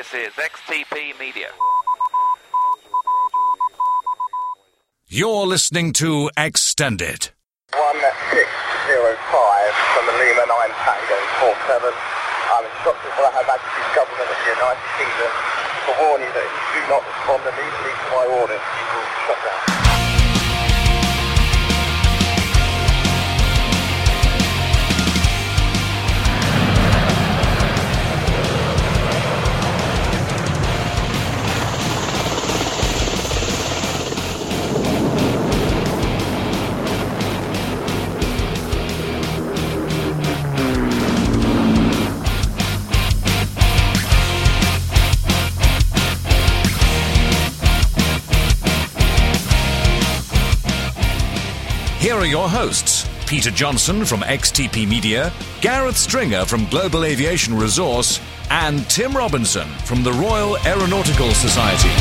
This is XTP Media. You're listening to Extended. 1605 from the Lima 9 Tango 47. I'm instructed by Her Majesty's Government of the United Kingdom to warn you that if you do not respond immediately to my orders, you will shut down. Here are your hosts, Peter Johnson from XTP Media, Gareth Stringer from Global Aviation Resource, and Tim Robinson from the Royal Aeronautical Society.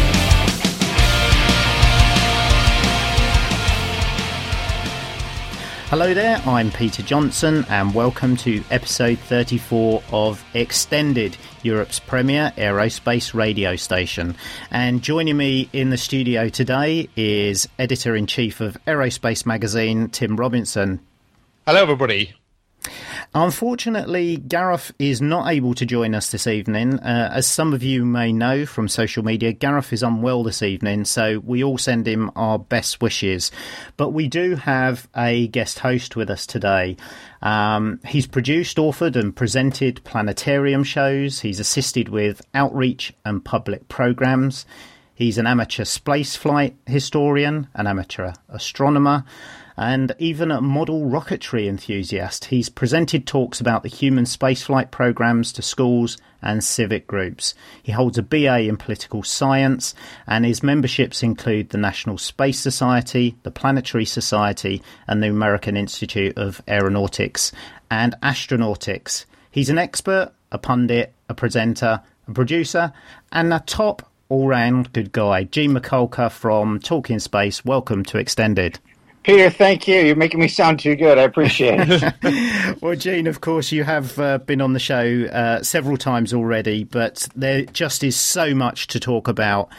Hello there, I'm Peter Johnson and welcome to episode 34 of Extended, Europe's premier aerospace radio station. And joining me in the studio today is Editor-in-Chief of Aerospace Magazine, Tim Robinson. Hello everybody. Unfortunately, Gareth is not able to join us this evening. As some of you may know from social media, Gareth is unwell this evening, so we all send him our best wishes. But we do have a guest host with us today. He's produced, authored and presented planetarium shows. He's assisted with outreach and public programmes. He's an amateur spaceflight historian, an amateur astronomer, and even a model rocketry enthusiast. He's presented talks about the human spaceflight programs to schools and civic groups. He holds a BA in political science, and his memberships include the National Space Society, the Planetary Society, and the American Institute of Aeronautics and Astronautics. He's an expert, a pundit, a presenter, a producer, and a top all-round good guy. Gene Mikulka from Talking Space, welcome to Extended. Peter, thank you. You're making me sound too good. I appreciate it. Well, Gene, of course, you have been on the show several times already, but there just is so much to talk about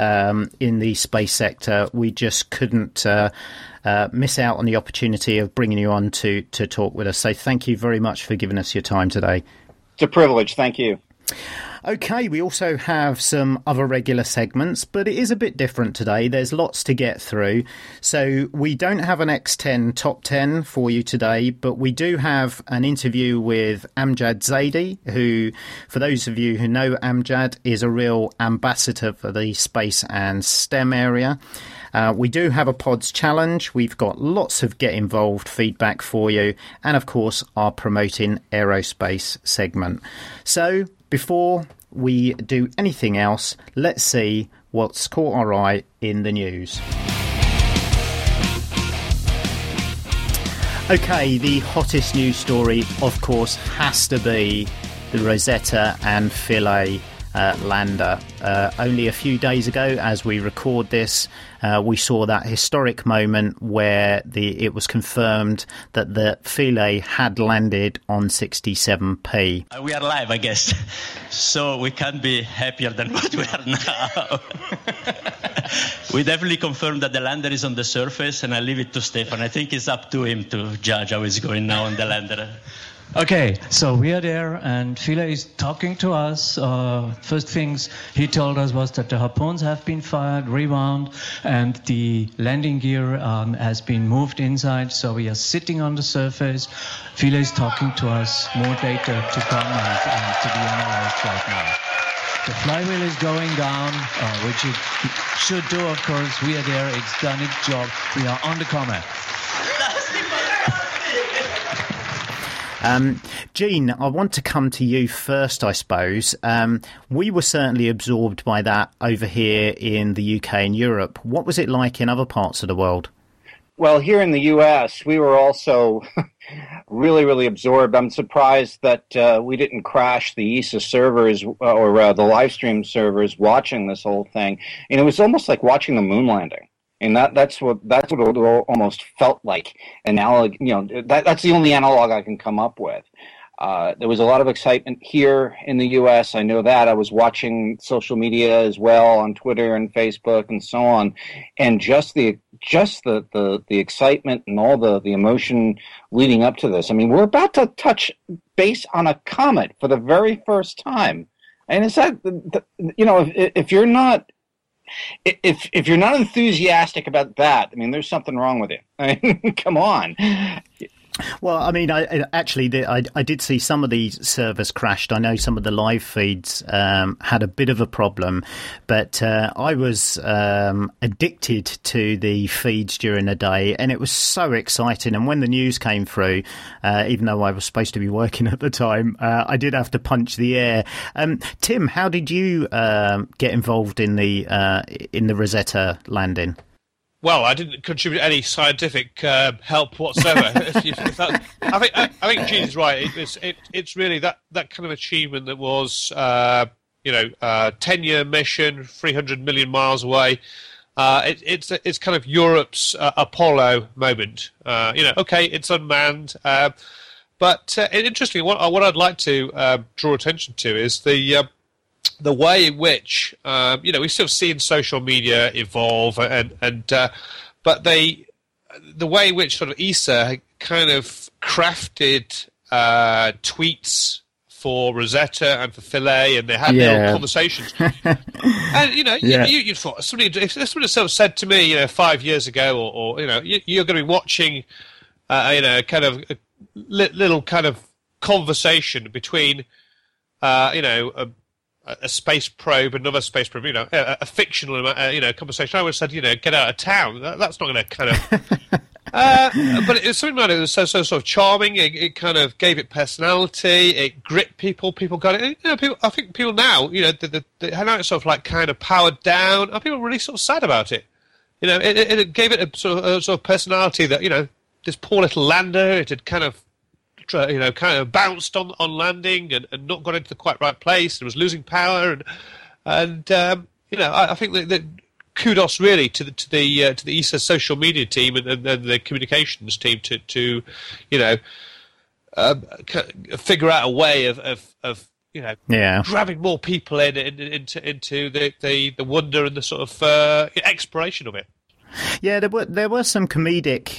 in the space sector. We just couldn't miss out on the opportunity of bringing you on to talk with us. So thank you very much for giving us your time today. It's a privilege. Thank you. Okay, we also have some other regular segments, but it is a bit different today. There's lots to get through. So we don't have an X10 top 10 for you today, but we do have an interview with Amjad Zaidi, who, for those of you who know Amjad, is a real ambassador for the space and STEM area. We do have a pods challenge. We've got lots of get involved feedback for you. And of course, our promoting aerospace segment. So before we do anything else, let's see what's caught our eye in the news. Okay, the hottest news story, of course, has to be the Rosetta and Philae lander. Only a few days ago, as we record this, we saw that historic moment where it was confirmed that the Philae had landed on 67P. We are live, I guess, so we can't be happier than what we are now. We definitely confirmed that the lander is on the surface, and I leave it to Stefan. I think it's up to him to judge how it's going now on the lander. Okay, so we are there, and Philae is talking to us. First things he told us was that the harpoons have been fired, rewound, and the landing gear has been moved inside, so we are sitting on the surface. Philae is talking to us, more data to come and to be analyzed right now. The flywheel is going down, which it should do, of course. We are there, it's done its job. We are on the comet. Gene, I want to come to you first, I suppose. We were certainly absorbed by that over here in the UK and Europe. What was it like in other parts of the world? Well, here in the U.S., we were also really, really absorbed. I'm surprised that we didn't crash the ESA servers or the live stream servers watching this whole thing. And it was almost like watching the moon landing. And that's what it almost felt like. That's the only analog I can come up with. There was a lot of excitement here in the U.S. I know that. I was watching social media as well on Twitter and Facebook and so on, and just the excitement and all the emotion leading up to this. I mean, we're about to touch base on a comet for the very first time, and it's that if you're not enthusiastic about that, I mean, there's something wrong with you. I mean, come on. Well, I mean, I did see some of these servers crashed. I know some of the live feeds had a bit of a problem, but I was addicted to the feeds during the day, and it was so exciting. And when the news came through, even though I was supposed to be working at the time, I did have to punch the air. Tim, how did you get involved in the Rosetta landing? Well, I didn't contribute any scientific help whatsoever. I think Gene is right. It's really that kind of achievement that was 10-year mission, 300 million miles away. It's kind of Europe's Apollo moment. Okay, it's unmanned, but interestingly, what I'd like to draw attention to is the way in which we've still seen social media evolve, but the way in which sort of ESA kind of crafted tweets for Rosetta and for Philae, and they had little conversations. And you thought if somebody sort of said to me 5 years ago, or you're going to be watching kind of a little kind of conversation between a space probe, another space probe, a fictional, conversation. I would have said, get out of town. That's not going to kind of. But it was something about it was so sort of charming. It kind of gave it personality. It gripped people. People got it. I think people now, now it's sort of like kind of powered down. And people are really sort of sad about it. It gave it a sort of personality that this poor little lander. It had kind of bounced on landing and not got into the quite right place. It was losing power, and I think that kudos really to the ESA social media team and the communications team to figure out a way of grabbing more people into the wonder and the sort of exploration of it. Yeah, there were some comedic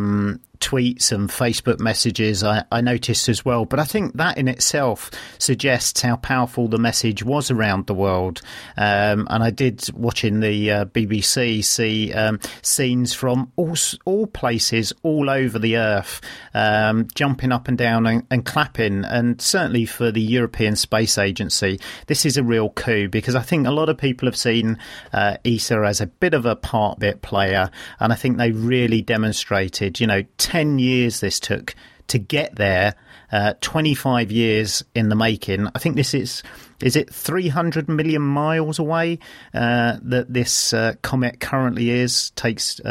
tweets and Facebook messages I noticed as well, but I think that in itself suggests how powerful the message was around the world. And I did, watching the BBC, see scenes from all places all over the earth, jumping up and down and clapping. And certainly for the European Space Agency, this is a real coup, because I think a lot of people have seen ESA as a bit of a part-bit player, and I think they really demonstrated, 10 years this took to get there, 25 years in the making. I think this is it 300 million miles away that this comet currently is? Takes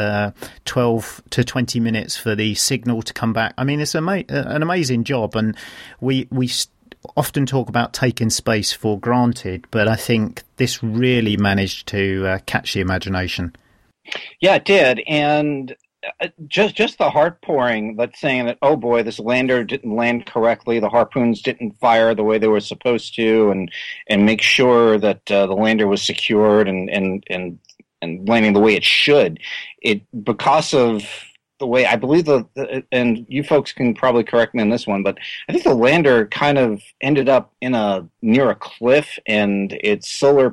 12 to 20 minutes for the signal to come back. I mean, it's an amazing job, and we often talk about taking space for granted, but I think this really managed to catch the imagination. Yeah, it did, and just the heart pouring that's saying that, oh boy, this lander didn't land correctly, the harpoons didn't fire the way they were supposed to, and make sure that the lander was secured and landing the way it should. Because of the way, I believe and you folks can probably correct me on this one, but I think the lander kind of ended up near a cliff, and its solar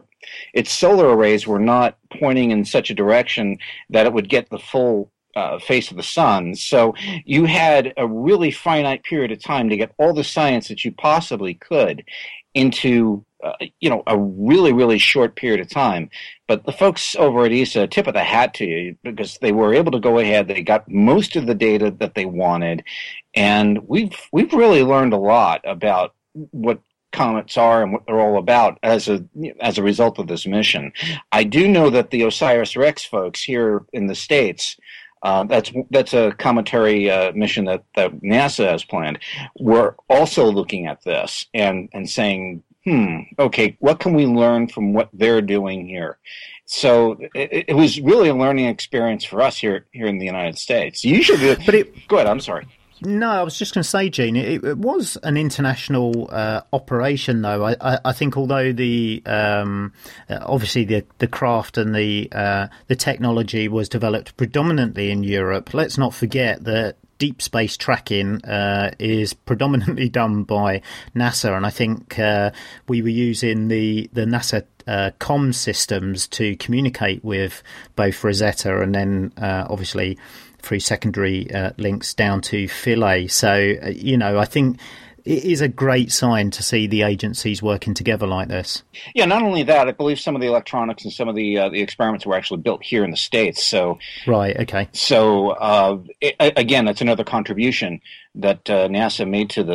arrays were not pointing in such a direction that it would get the full face of the sun. So you had a really finite period of time to get all the science that you possibly could into a really, really short period of time. But the folks over at ESA, tip of the hat to you, because they were able to go ahead. They got most of the data that they wanted, and we've really learned a lot about what comets are and what they're all about as a result of this mission. I do know that the OSIRIS-REx folks here in the States, that's a cometary mission that NASA has planned, we're also looking at this and saying, okay, what can we learn from what they're doing here? So it was really a learning experience for us here in the United States. Go ahead, I'm sorry. No, I was just going to say, Gene, it was an international operation, though. I think although the obviously the craft and the technology was developed predominantly in Europe, let's not forget that deep space tracking is predominantly done by NASA, and I think we were using the NASA comm systems to communicate with both Rosetta and then obviously through secondary links down to Philae. So, I think it is a great sign to see the agencies working together like this. Yeah, not only that, I believe some of the electronics and some of the experiments were actually built here in the States. So, right, okay. So again, that's another contribution that NASA made to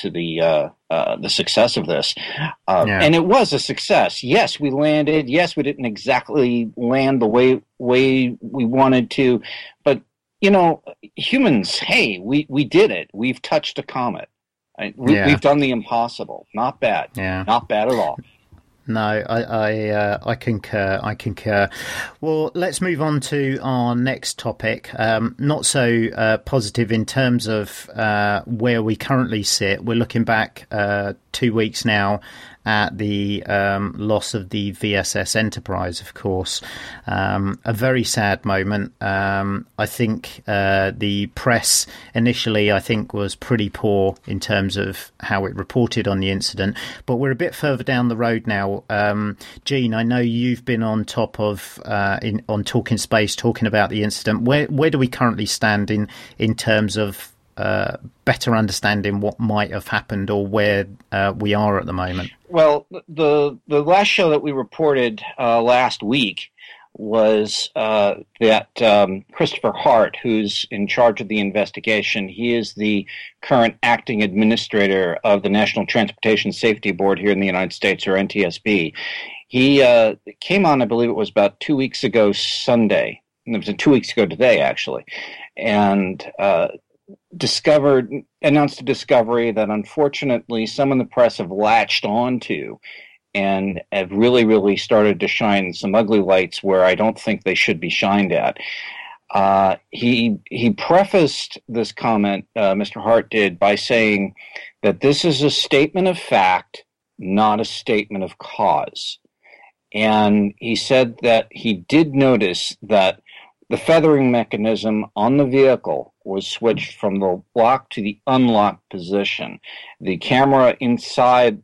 the success of this, and it was a success. Yes, we landed. Yes, we didn't exactly land the way we wanted to, but humans. Hey, we did it. We've touched a comet. We've done the impossible. Not bad. Yeah. Not bad at all. No, I concur. I concur. Well, let's move on to our next topic. Not so positive in terms of where we currently sit. We're looking back 2 weeks now at the loss of the VSS Enterprise, of course. A very sad moment. I think the press initially, I think, was pretty poor in terms of how it reported on the incident. But we're a bit further down the road now. Gene, I know you've been on top of, on Talking Space, talking about the incident. Where do we currently stand in terms of better understanding what might have happened or where we are at the moment? Well, the last show that we reported last week was that Christopher Hart, who's in charge of the investigation, he is the current acting administrator of the National Transportation Safety Board here in the United States, or NTSB. He came on, I believe it was about 2 weeks ago Sunday. It was 2 weeks ago today, actually, and announced a discovery that unfortunately some in the press have latched onto and have really, really started to shine some ugly lights where I don't think they should be shined at. He prefaced this comment, Mr. Hart did, by saying that this is a statement of fact, not a statement of cause. And he said that he did notice that the feathering mechanism on the vehicle was switched from the lock to the unlocked position. The camera inside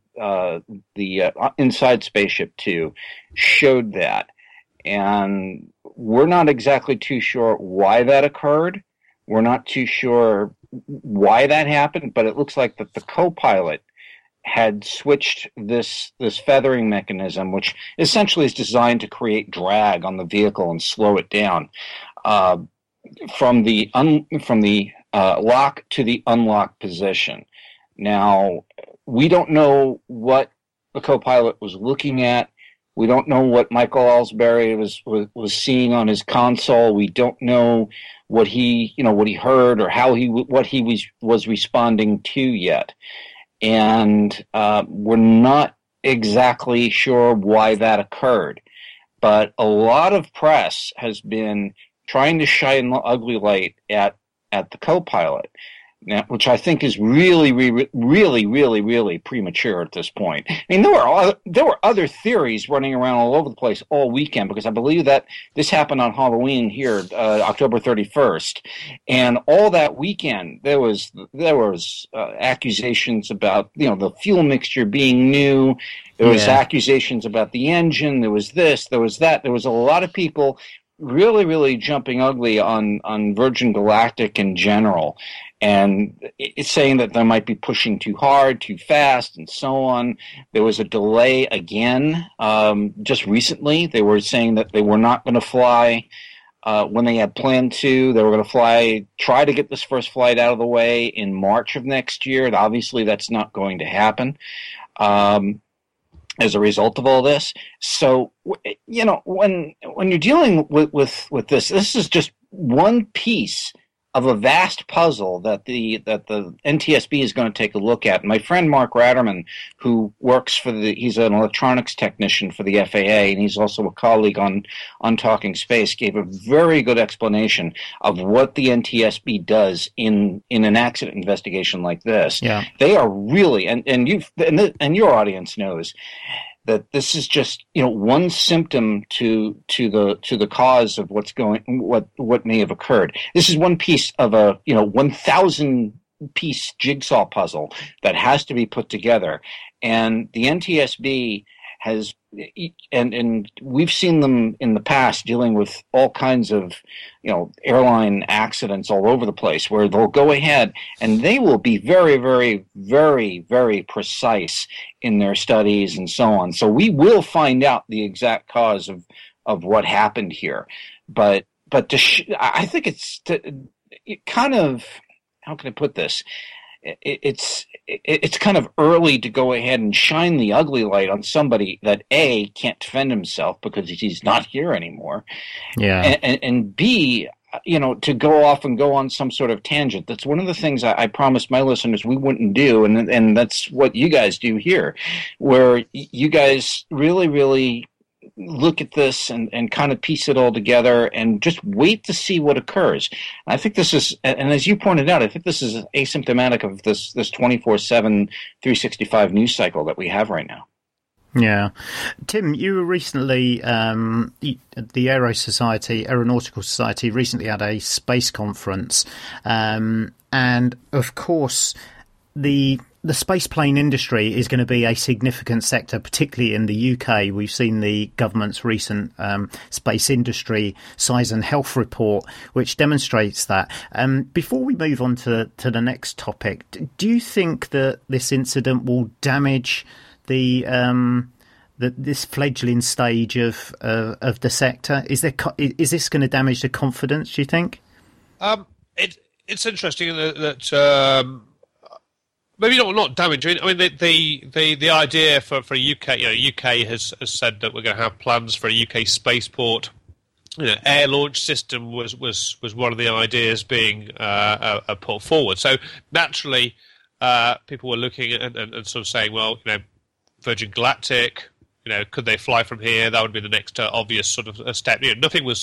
inside Spaceship Two showed that, and we're not exactly too sure why that occurred. We're not too sure why that happened, but it looks like that the co-pilot had switched this feathering mechanism, which essentially is designed to create drag on the vehicle and slow it down, from the lock to the unlocked position. Now, we don't know what the co-pilot was looking at. We don't know what Michael Ellsbury was seeing on his console. We don't know what he heard or what he was responding to yet. And we're not exactly sure why that occurred. But a lot of press has been trying to shine the ugly light at the co-pilot, now, which I think is really, really, really, really, really premature at this point. I mean, there were other theories running around all over the place all weekend, because I believe that this happened on Halloween here, October 31st, and all that weekend there was accusations about the fuel mixture being new. There was accusations about the engine. There was this. There was that. There was a lot of people really, really jumping ugly on Virgin Galactic in general. And it's saying that they might be pushing too hard, too fast, and so on. There was a delay again just recently. They were saying that they were not going to fly when they had planned to. They were going to try to get this first flight out of the way in March of next year. And obviously, that's not going to happen as a result of all this. So, when you're dealing with this is just one piece a vast puzzle that the NTSB is going to take a look at. My friend Mark Ratterman, who works he's an electronics technician for the FAA, and he's also a colleague on Talking Space, gave a very good explanation of what the NTSB does in an accident investigation like this. Yeah. They are really, and your audience knows that this is just one symptom to the cause of what may have occurred. This is one piece of a 1,000 piece jigsaw puzzle that has to be put together, and the NTSB has, and we've seen them in the past dealing with all kinds of airline accidents all over the place, where they'll go ahead and they will be very, very, very, very precise in their studies and so on. So we will find out the exact cause of what happened here. But I think it's kind of, how can I put this? It's kind of early to go ahead and shine the ugly light on somebody that A, can't defend himself because he's not here anymore. Yeah. And B, to go off and go on some sort of tangent. That's one of the things I promised my listeners we wouldn't do, and that's what you guys do here, where you guys really, really look at this and kind of piece it all together and just wait to see what occurs. I think this is, and as you pointed out, I think this is asymptomatic of this 24/7, 365 news cycle that we have right now. Yeah. Tim, you were recently, the Aeronautical Society recently had a space conference. And of course, the spaceplane industry is going to be a significant sector, particularly in the UK. We've seen the government's recent space industry size and health report, which demonstrates that. Before we move on to the next topic, do you think that this incident will damage this fledgling stage of the sector? Is this going to damage the confidence, do you think? It's interesting that maybe not damaging. I mean, the idea for UK, UK has said that we're going to have plans for a UK spaceport. Air launch system was one of the ideas being put forward. So naturally, people were looking at and sort of saying, well, Virgin Galactic, could they fly from here? That would be the next obvious sort of step. Nothing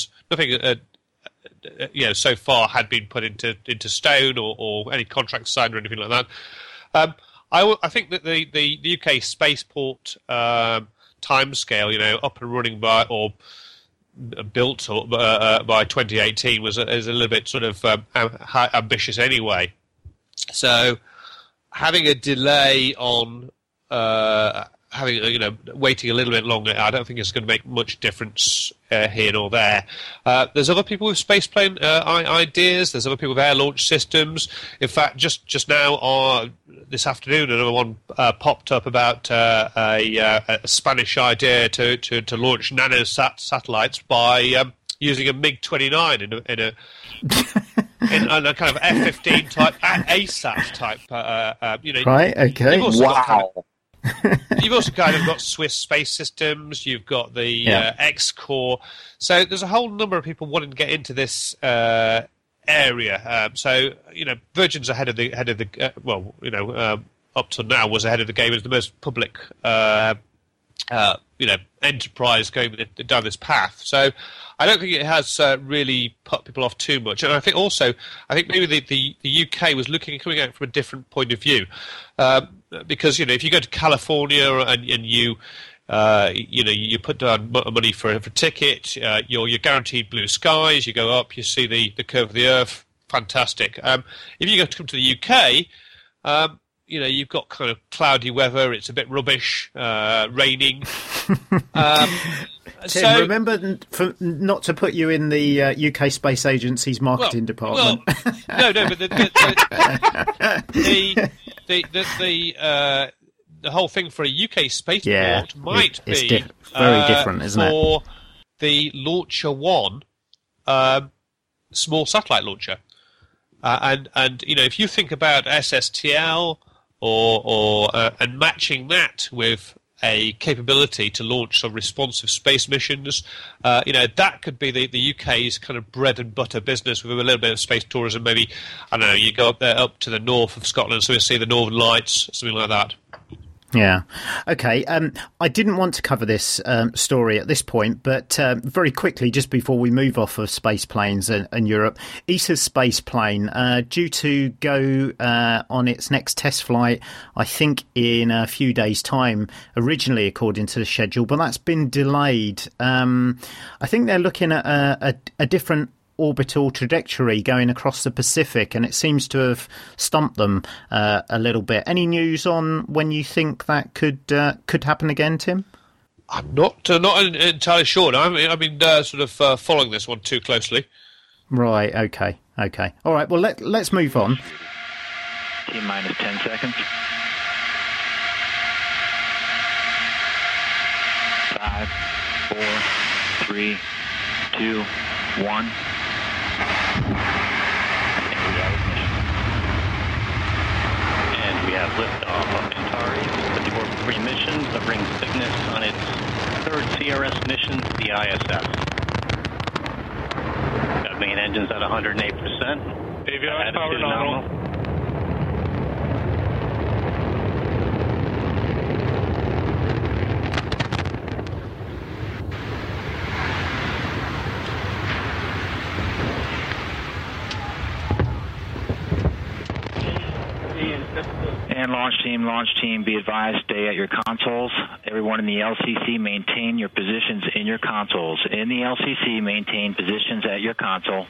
so far had been put into stone or any contract signed or anything like that. I think that the UK spaceport timescale, up and running by or built by 2018 is a little bit sort of ambitious anyway. So having a delay on waiting a little bit longer, I don't think it's going to make much difference here nor there. There's other people with spaceplane ideas. There's other people with air launch systems. In fact, just now, this afternoon, another one popped up about a Spanish idea to launch satellites by using a MiG-29 in a kind of F-15 type ASAT type. Right. Okay. Wow. You've also kind of got Swiss Space Systems. You've got the X-Core. So there's a whole number of people wanting to get into this area. So Virgin's ahead of the up to now was ahead of the game as the most public enterprise going down this path. So I don't think it has really put people off too much. And I think maybe the UK was coming out from a different point of view. Because if you go to California and you put down money for a ticket, you're guaranteed blue skies. You go up, you see the curve of the Earth, fantastic. If you come to the UK, you've got kind of cloudy weather. It's a bit rubbish, raining. Tim, remember not to put you in the UK Space Agency's marketing department. No, but the whole thing for a UK spaceport might be very different, isn't it? For the Launcher One small satellite launcher, and if you think about SSTL or and matching that with a capability to launch some responsive space missions. That could be the UK's kind of bread and butter business with a little bit of space tourism. Maybe, I don't know, you go up to the north of Scotland so you see the Northern Lights, something like that. Yeah. Okay. I didn't want to cover this story at this point, but very quickly, just before we move off of space planes and Europe, ESA's space plane due to go on its next test flight, I think in a few days' time, originally according to the schedule, but that's been delayed. I think they're looking at a different orbital trajectory going across the Pacific, and it seems to have stumped them a little bit. Any news on when you think that could happen again, Tim? I'm not entirely sure. I've been sort of following this one too closely. Right. Okay. All right. Well, let's move on. T minus 10 seconds. 5, 4, 3, 2, 1. And we have liftoff of Antares with the Orb 3 mission that brings Cygnus on its third CRS mission to the ISS. Got main engines at 108%. Avionics power nominal. And launch team, be advised, stay at your consoles. Everyone in the LCC, maintain your positions in your consoles. In the LCC, maintain positions at your console.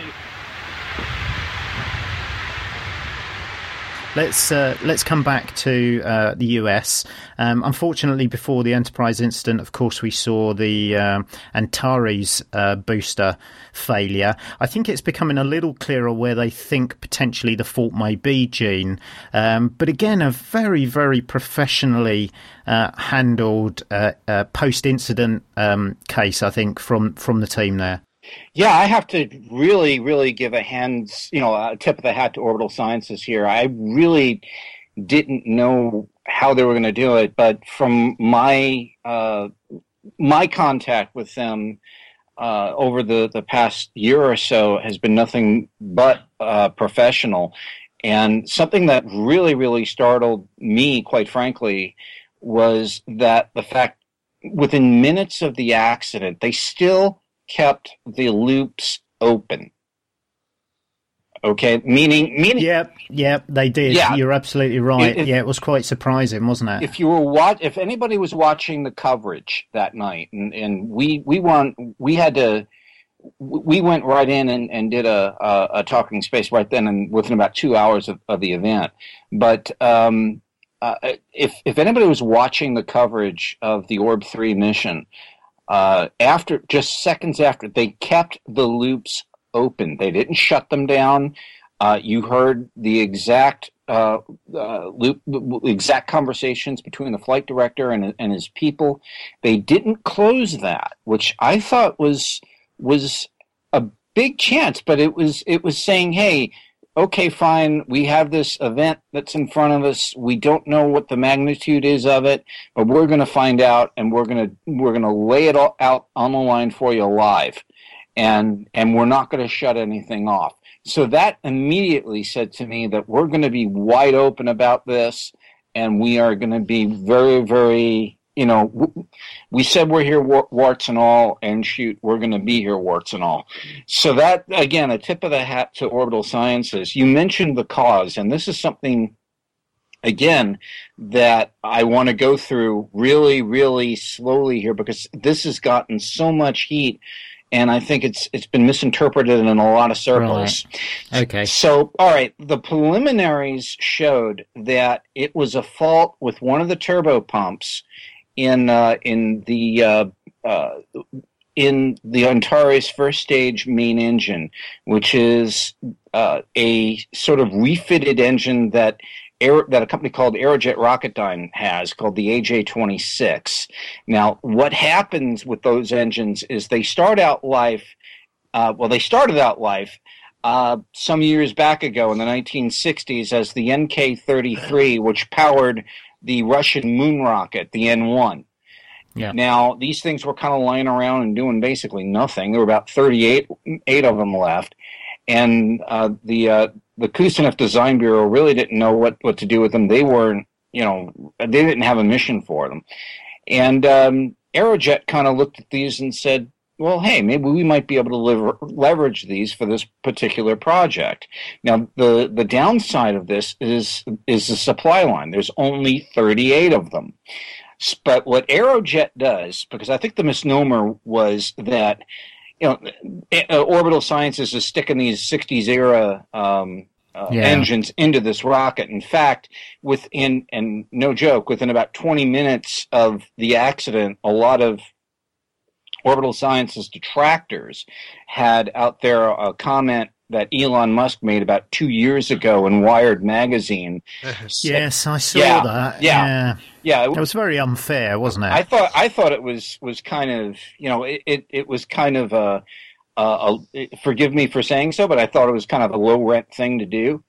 Let's come back to the US. Unfortunately, before the Enterprise incident, of course, we saw the Antares booster failure. I think it's becoming a little clearer where they think potentially the fault may be, Gene. But again, a very, very professionally handled post-incident case, I think, from the team there. Yeah, I have to really, really give a tip of the hat to Orbital Sciences here. I really didn't know how they were going to do it, but from my contact with them over the past year or so has been nothing but professional. And something that really, really startled me, quite frankly, was that the fact within minutes of the accident, they still kept the loops open. Okay, meaning. Yeah, they did. Yeah. You're absolutely right. It was quite surprising, wasn't it? If anybody was watching the coverage that night, and we went right in and did a talking space right then, and within about 2 hours of the event. But if anybody was watching the coverage of the Orb 3 mission. Just seconds after, they kept the loops open. They didn't shut them down. You heard the exact exact conversations between the flight director and his people. They didn't close that, which I thought was a big chance. But it was saying, hey, okay, fine, we have this event that's in front of us. We don't know what the magnitude is of it, but we're going to find out, and we're going to lay it all out on the line for you live, and we're not going to shut anything off. So that immediately said to me that we're going to be wide open about this, and we are going to be very, very. We said we're here warts and all, and shoot, we're going to be here warts and all. So that, again, a tip of the hat to Orbital Sciences. You mentioned the cause, and this is something, again, that I want to go through really, really slowly here, because this has gotten so much heat, and I think it's been misinterpreted in a lot of circles. Right. Okay. So, all right, the preliminaries showed that it was a fault with one of the turbo pumps in the Antares first stage main engine, which is a sort of refitted engine that a company called Aerojet Rocketdyne has, called the AJ-26. Now, what happens with those engines is they started out life some years back ago in the 1960s as the NK-33, which powered the Russian moon rocket, the N-1. Yeah. Now, these things were kind of lying around and doing basically nothing. There were about 38 of them left. And the Kuznets Design Bureau really didn't know what to do with them. They weren't, they didn't have a mission for them. And Aerojet kind of looked at these and said, well, hey, maybe we might be able to leverage these for this particular project. Now, the downside of this is the supply line. There's only 38 of them. But what Aerojet does, because I think the misnomer was that, Orbital Sciences is sticking these 60s era engines into this rocket. In fact, and no joke, within about 20 minutes of the accident, a lot of Orbital Sciences detractors had out there a comment that Elon Musk made about 2 years ago in Wired magazine. Yes, I saw that. Yeah. It was very unfair, wasn't it? I thought it was kind of, it was kind of a forgive me for saying so, but I thought it was kind of a low rent thing to do.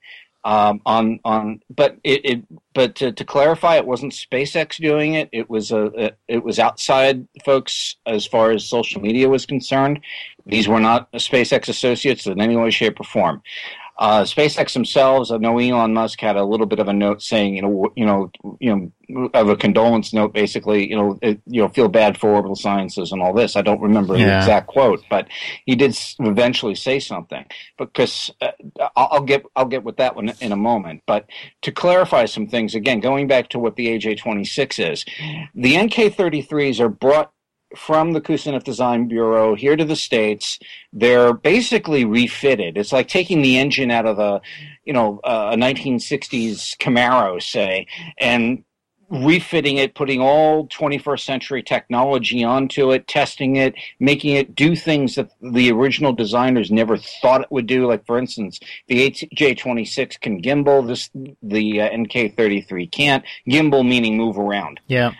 But to clarify, it wasn't SpaceX doing it. It was outside folks as far as social media was concerned. These were not SpaceX associates in any way, shape, or form. SpaceX themselves, I know Elon Musk had a little bit of a note saying, of a condolence note, basically, feel bad for Orbital Sciences and all this. I don't remember the exact quote, but he did eventually say something. Because I'll get with that one in a moment. But to clarify some things, again, going back to what the AJ-26 is, the NK-33s are brought from the Kuznets Design Bureau here to the States. They're basically refitted. It's like taking the engine out of a 1960s Camaro, say, and refitting it, putting all 21st century technology onto it, testing it, making it do things that the original designers never thought it would do. Like, for instance, the AJ-26 can gimbal. The NK-33 can't. Gimbal meaning move around. Yeah.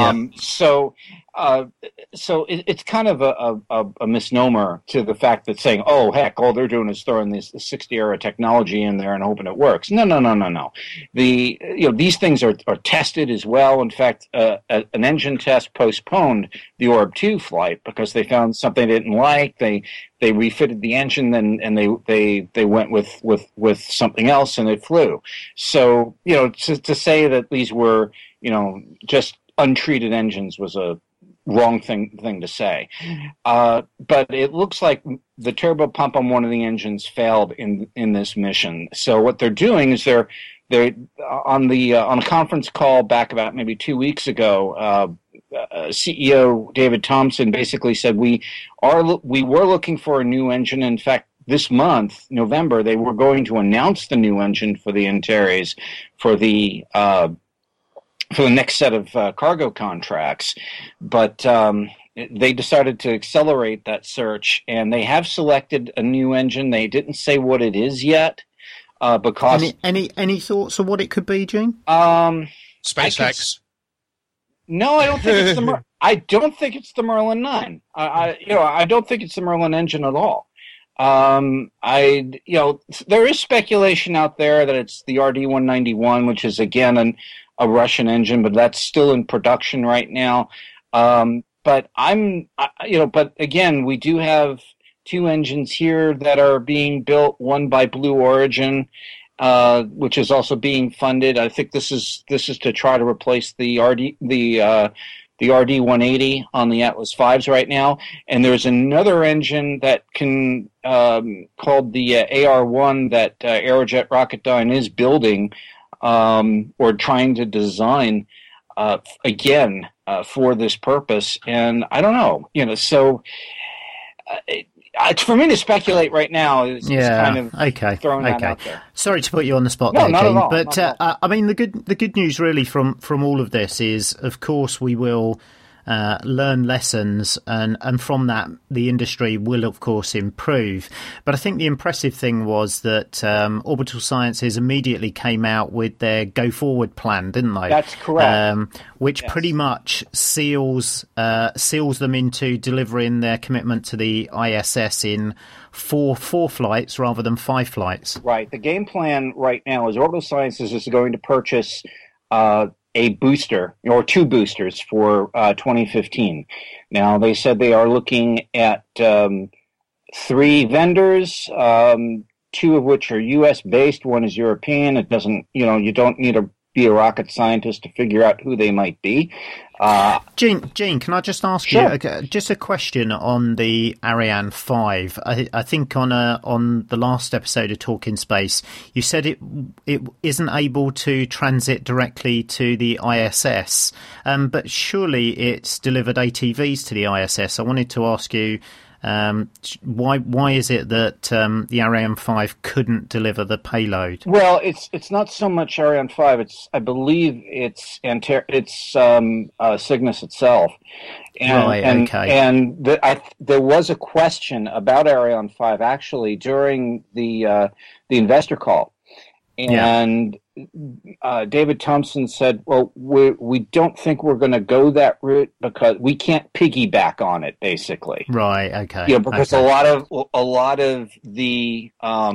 So it's kind of a misnomer to the fact that saying, oh, heck, all they're doing is throwing this 60-era technology in there and hoping it works. No. These things are tested as well. In fact, an engine test postponed the Orb 2 flight because they found something they didn't like. They refitted the engine and they went with something else and it flew. So, to say that these were, just untreated engines was a wrong thing to say. But it looks like the turbo pump on one of the engines failed in this mission. So what they're doing is they're on a conference call back about maybe 2 weeks ago, CEO David Thompson basically said we were looking for a new engine. In fact, this month, November, they were going to announce the new engine for the Antares for the next set of cargo contracts, but they decided to accelerate that search, and they have selected a new engine. They didn't say what it is yet, because any thoughts on what it could be, Gene? SpaceX. No, I don't think it's the. I don't think it's the Merlin 9. I don't think it's the Merlin engine at all. There is speculation out there that it's the RD-191, which is again a Russian engine, but that's still in production right now. But again, we do have two engines here that are being built, one by Blue Origin, which is also being funded. I think this is to try to replace the RD-180 on the Atlas Vs right now. And there's another engine that called the AR-1 that Aerojet Rocketdyne is building, or trying to design again for this purpose. And I don't know, so for me to speculate right now is kind of throwing that out there. Sorry to put you on the spot, there, Gene, but I mean the good news really from all of this is, of course, we will learn lessons, and from that the industry will of course improve. But I think the impressive thing was that Orbital Sciences immediately came out with their go forward plan, didn't they? That's correct. Which pretty much seals them into delivering their commitment to the ISS in for 4 flights rather than 5 flights. Right. The game plan right now is Orbital Sciences is going to purchase a booster or 2 boosters for 2015. Now, they said they are looking at 3 vendors, 2 of which are U.S. based. 1 is European. It doesn't, you don't need to be a rocket scientist to figure out who they might be. Gene, can I just ask you just a question on the Ariane 5? I think on the last episode of Talking Space, you said it isn't able to transit directly to the ISS, but surely it's delivered ATVs to the ISS. I wanted to ask you, why is it that the Ariane 5 couldn't deliver the payload? Well, it's not so much Ariane 5. I believe it's Cygnus itself. And there was a question about Ariane 5 actually during the investor call, and David Thompson said, "Well, we don't think we're going to go that route because we can't piggyback on it, basically." Right. Okay. Because a lot of the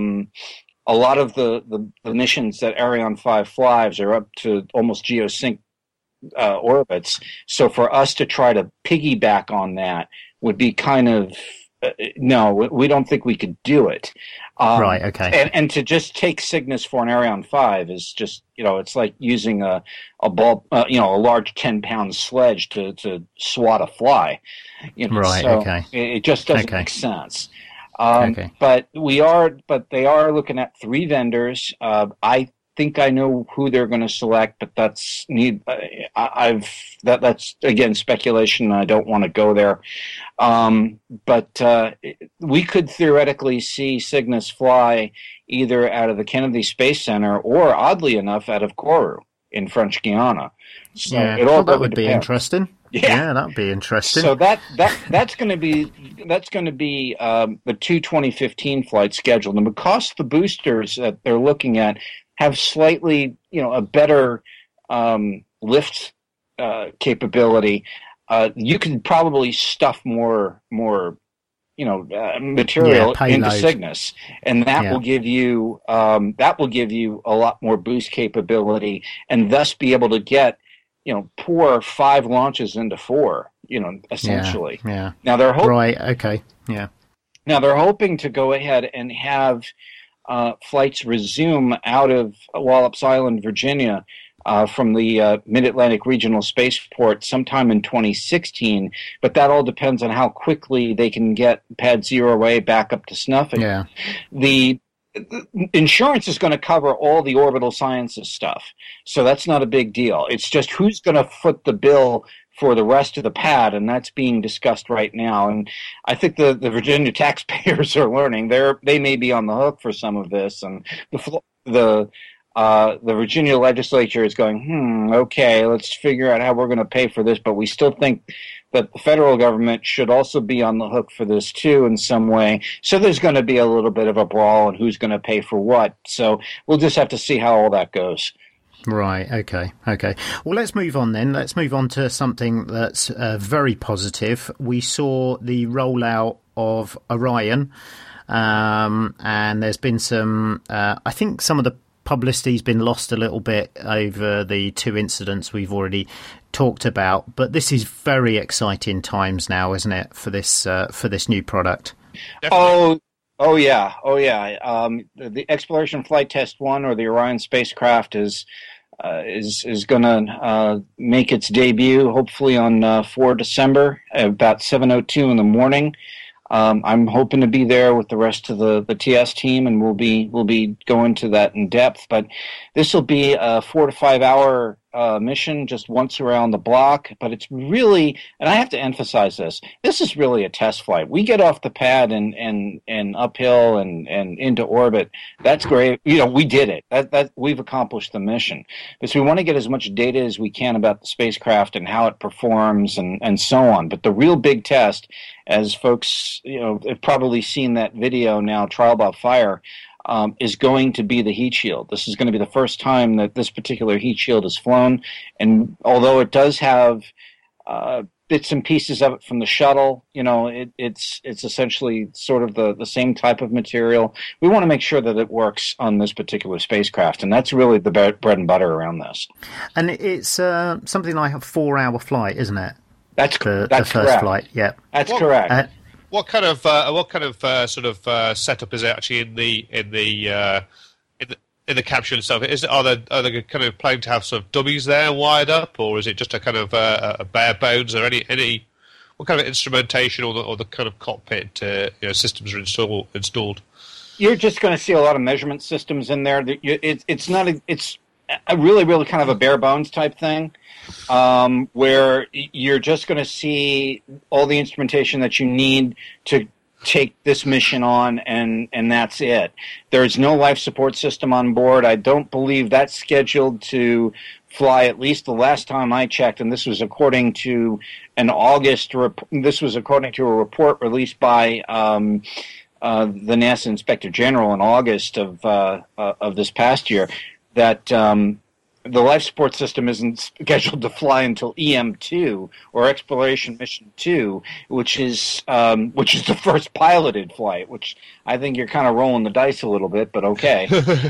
missions that Ariane 5 flies are up to almost geosync orbits. So for us to try to piggyback on that would be kind of no. We don't think we could do it. Right. Okay. And to just take Cygnus for an Ariane 5 is just, it's like using a ball, a large 10-pound sledge to swat a fly. Right. So okay. It just doesn't make sense. Okay. But they are looking at 3 vendors. I think I know who they're going to select, but that's again speculation. I don't want to go there. But we could theoretically see Cygnus fly either out of the Kennedy Space Center or, oddly enough, out of Kourou in French Guiana. So that would be interesting. Yeah, that would be interesting. So that's going to be the 2 2015 flights scheduled, and because the boosters that they're looking at have slightly, a better lift capability, you can probably stuff more material into Cygnus, and that will give you a lot more boost capability, and thus be able to get pour 5 launches into 4, essentially. Yeah. Now they're hoping. Right. Okay. Yeah. Now they're hoping to go ahead and have flights resume out of Wallops Island, Virginia, from the Mid-Atlantic Regional Spaceport sometime in 2016, but that all depends on how quickly they can get Pad 0A back up to snuff. Yeah. The insurance is going to cover all the orbital sciences stuff, so that's not a big deal. It's just who's going to foot the bill for the rest of the pad, and that's being discussed right now. And I think the Virginia taxpayers are learning. They may be on the hook for some of this, and the Virginia legislature is going, okay, let's figure out how we're going to pay for this, but we still think that the federal government should also be on the hook for this too in some way. So there's going to be a little bit of a brawl on who's going to pay for what. So we'll just have to see how all that goes. Right, okay. Well, let's move on then. Let's move on to something that's very positive. We saw the rollout of Orion, and there's been some, I think some of the publicity's been lost a little bit over the 2 incidents we've already talked about, but this is very exciting times now, isn't it, for this new product? Definitely. Oh yeah. The Exploration Flight Test 1, or the Orion spacecraft, is going to make its debut hopefully on 4 December at about 7:02 in the morning. I'm hoping to be there with the rest of the TS team, and we'll be going to that in depth. But this will be a 4 to 5 hour mission just once around the block. But it's really, and I have to emphasize this is really a test flight. We get off the pad and uphill and into orbit. That's great. We did it. That we've accomplished the mission. Because we want to get as much data as we can about the spacecraft and how it performs and so on. But the real big test, as folks have probably seen that video now, Trial by Fire, is going to be the heat shield. This is going to be the first time that this particular heat shield is flown, and although it does have bits and pieces of it from the shuttle. It's essentially sort of the same type of material. We want to make sure that it works on this particular spacecraft, and that's really the bread and butter around this. And it's something like a 4-hour flight, isn't it? That's the first correct. Flight. Yeah, that's correct. What kind of sort of setup is it actually in the capsule itself? Are they kind of planning to have sort of dummies there wired up, or is it just a kind of a bare bones, or any what kind of instrumentation or the kind of cockpit systems are installed? You're just going to see a lot of measurement systems in there. It's a really kind of a bare bones type thing, where you're just going to see all the instrumentation that you need to take this mission on, and that's it. There's no life support system on board. I don't believe that's scheduled to fly, at least the last time I checked, and this was according to according to a report released by the NASA Inspector General in August of this past year, that the life support system isn't scheduled to fly until EM2, or Exploration Mission 2, which is the first piloted flight. Which I think you're kind of rolling the dice a little bit, but okay.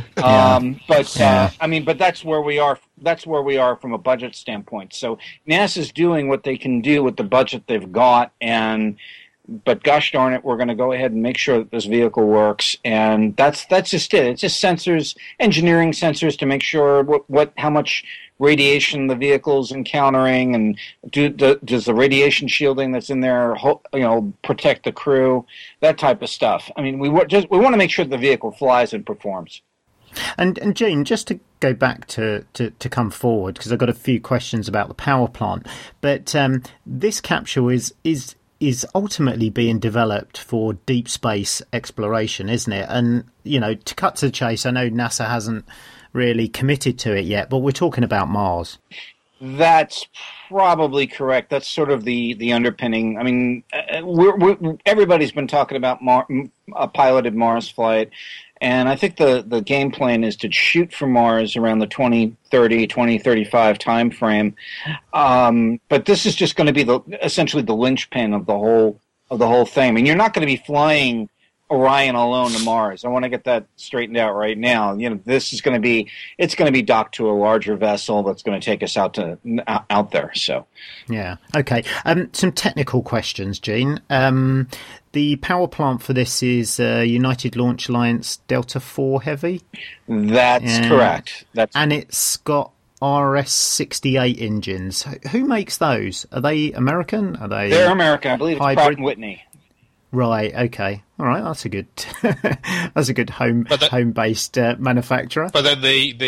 But that's where we are. That's where we are from a budget standpoint. So NASA's doing what they can do with the budget they've got, but gosh darn it, we're going to go ahead and make sure that this vehicle works, and that's just it. It's just sensors, engineering sensors to make sure how much radiation the vehicle's encountering, and does the radiation shielding that's in there, protect the crew, that type of stuff. I mean, we want to make sure the vehicle flies and performs. And Gene, just to go back to come forward, because I've got a few questions about the power plant, but this capsule is ultimately being developed for deep space exploration, isn't it? And, to cut to the chase, I know NASA hasn't really committed to it yet, but we're talking about Mars. That's probably correct. That's sort of the underpinning. I mean, everybody's been talking about a piloted Mars flight, and I think the game plan is to shoot for Mars around the 2030, 2035 time frame. But this is just going to be essentially the linchpin of the whole thing. I mean, you're not going to be flying Orion alone to Mars. I want to get that straightened out right now. This is going to be docked to a larger vessel that's going to take us out there. So, yeah, okay. Some technical questions, Gene. The power plant for this is United Launch Alliance Delta IV Heavy. That's correct. And it's got RS-68 engines. Who makes those? Are they American? They're American. I believe it's Pratt & Whitney. Right. Okay. All right. That's a good home-based manufacturer. But then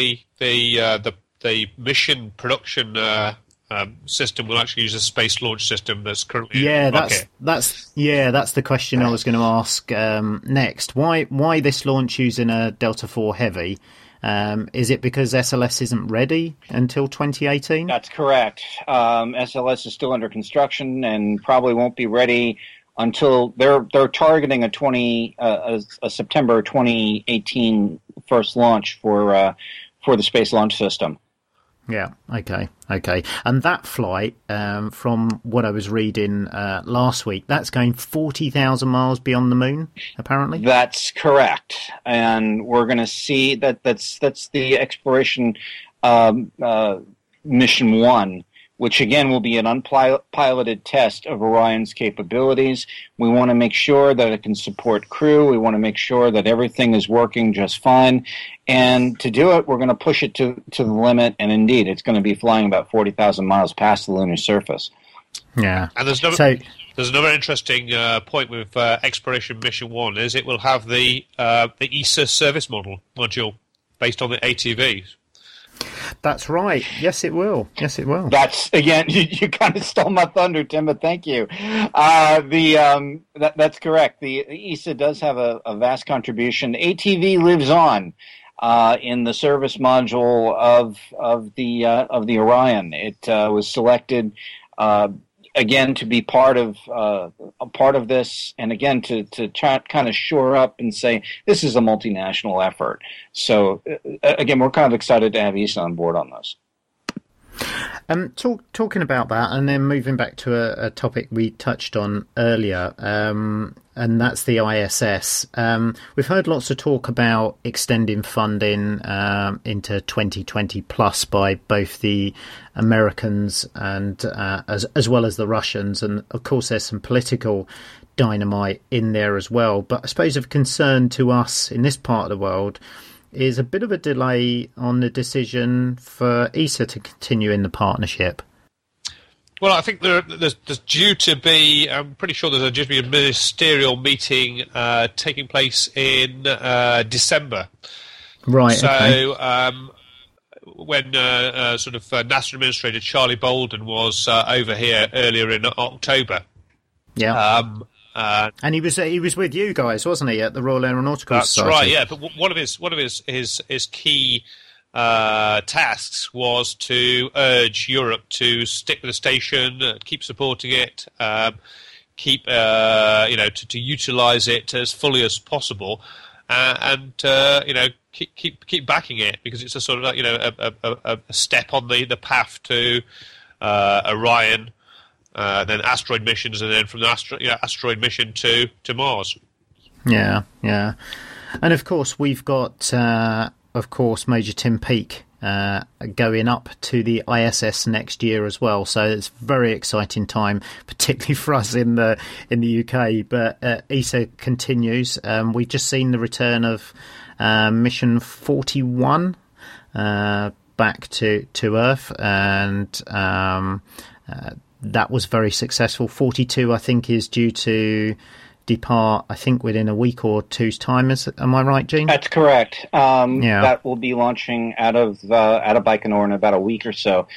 the mission production system will actually use a space launch system that's currently that's the question I was going to ask next. Why this launch using a Delta IV Heavy? Is it because SLS isn't ready until 2018? That's correct. SLS is still under construction and probably won't be ready until they're targeting a September 2018 first launch for the Space Launch System. Yeah. Okay. And that flight, from what I was reading last week, that's going 40,000 miles beyond the moon, apparently. That's correct, and we're going to see that's the exploration mission 1. Which again will be an unpiloted test of Orion's capabilities. We want to make sure that it can support crew. We want to make sure that everything is working just fine. And to do it, we're going to push it to the limit. And indeed, it's going to be flying about 40,000 miles past the lunar surface. Yeah. And there's another interesting point with Exploration Mission 1 is it will have the ESA service module based on the ATVs. That's right. Yes, it will. That's, again, you kind of stole my thunder, Tim, but thank you. That's correct. The ESA does have a vast contribution. ATV lives on in the service module of the Orion. It was selected again to be part of this, and again to try kind of shore up and say this is a multinational effort. So again, we're kind of excited to have ESA on board on this. Talking about that, and then moving back to a topic we touched on earlier, and that's the ISS. We've heard lots of talk about extending funding into 2020 plus by both the Americans and as well as the Russians, and of course there's some political dynamite in there as well. But I suppose of concern to us in this part of the world is a bit of a delay on the decision for ESA to continue in the partnership. Well, I think there's due to be, I'm pretty sure there's due to be a ministerial meeting taking place in December. Right, so, okay. When sort of NASA Administrator Charlie Bolden was over here earlier in October. Yeah. And he was with you guys, wasn't he, at the Royal Aeronautical Society? That's right, yeah. But one of his key tasks was to urge Europe to stick with the station, keep supporting it, keep to utilise it as fully as possible, and keep backing it, because it's a sort of a step on the path to Orion. Then asteroid missions, and then from the asteroid mission to Mars. Yeah. And of course, we've got, Major Tim Peake going up to the ISS next year as well. So it's a very exciting time, particularly for us in the UK. But ESA continues. We've just seen the return of Mission 41 back to Earth, and that was very successful. 42, I think, is due to depart, I think, within a week or two's time. Am I right, Gene? That's correct. That will be launching out of Baikonur in about a week or so.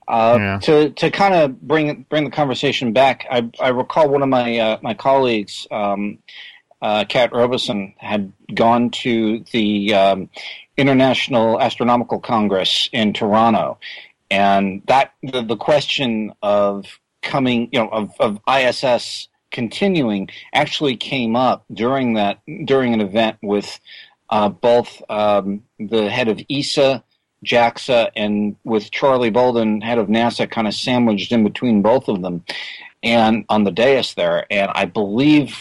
To kind of bring the conversation back, I recall one of my colleagues, Kat Robeson, had gone to the International Astronomical Congress in Toronto. And that the question of coming, of ISS continuing actually came up during an event with both the head of ESA, JAXA, and with Charlie Bolden, head of NASA, kind of sandwiched in between both of them, and on the dais there. And I believe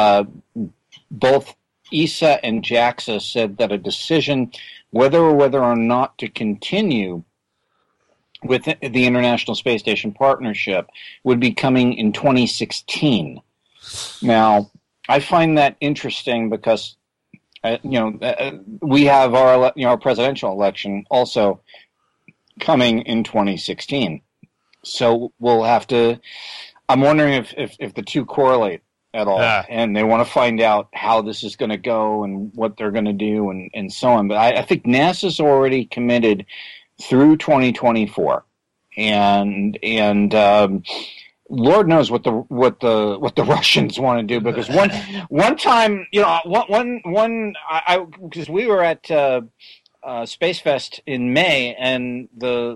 both ESA and JAXA said that a decision whether or not to continue with the International Space Station Partnership would be coming in 2016. Now, I find that interesting because, we have our presidential election also coming in 2016. So we'll have to. I'm wondering if the two correlate at all, and they want to find out how this is going to go and what they're going to do and so on. But I think NASA's already committed through 2024, and Lord knows what the Russians want to do, because one time, because we were at Space Fest in May, and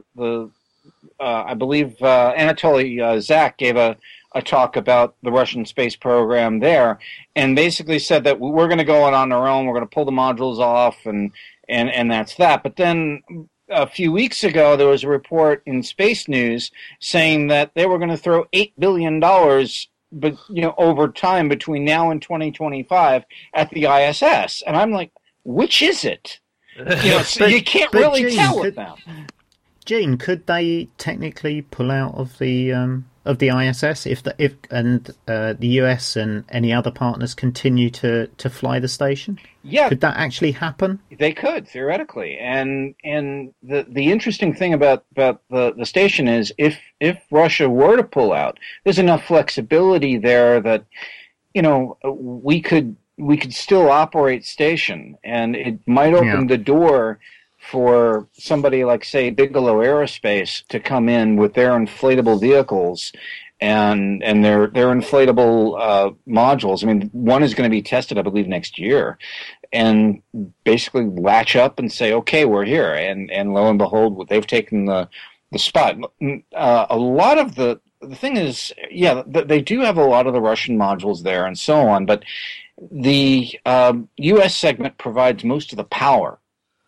I believe Anatoly Zak gave a talk about the Russian space program there, and basically said that we're going to go on our own, we're going to pull the modules off, and that's that. But then a few weeks ago, there was a report in Space News saying that they were going to throw $8 billion, but over time between now and 2025 at the ISS, and I'm like, which is it? You can't really tell with them. Gene, could they technically pull out of the ISS if the US and any other partners continue to fly the station? Yeah, could that actually happen? They could, theoretically. And the interesting thing about the station is if Russia were to pull out, there's enough flexibility there that we could still operate station, and it might open the door for somebody like, say, Bigelow Aerospace to come in with their inflatable vehicles and their inflatable modules. I mean, one is going to be tested, I believe, next year, and basically latch up and say, okay, we're here. And lo and behold, they've taken the spot. A lot of the thing is, they do have a lot of the Russian modules there and so on, but the U.S. segment provides most of the power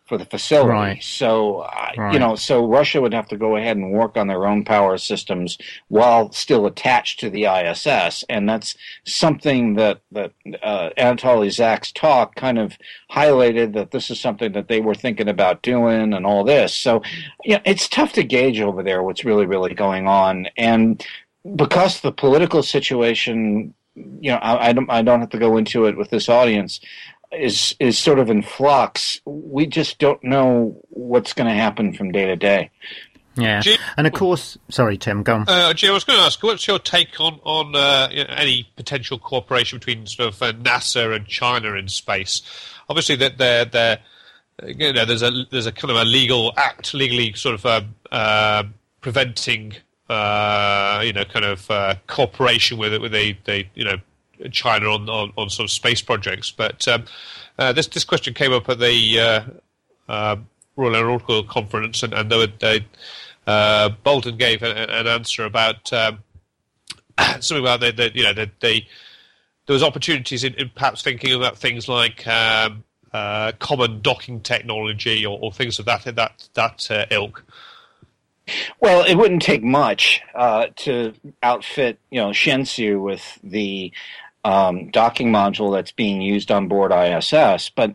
for the facility. Right. So, Right. so Russia would have to go ahead and work on their own power systems while still attached to the ISS. And that's something that Anatoly Zach's talk kind of highlighted, that this is something that they were thinking about doing and all this. So, it's tough to gauge over there what's really, really going on. And because the political situation, I don't have to go into it with this audience, is sort of in flux. We just don't know what's going to happen from day to day. Yeah, and of course, sorry, Tim, go on. Jim, I was going to ask, what's your take on any potential cooperation between sort of NASA and China in space? Obviously, that they're there's a kind of a legal act, legally sort of preventing cooperation with China on sort of space projects. But this question came up at the Royal Aeronautical Conference, and Bolton gave an answer about something about there was opportunities in perhaps thinking about things like common docking technology or things of that ilk. Well, it wouldn't take much to outfit, Shenzhou with the docking module that's being used on board ISS. But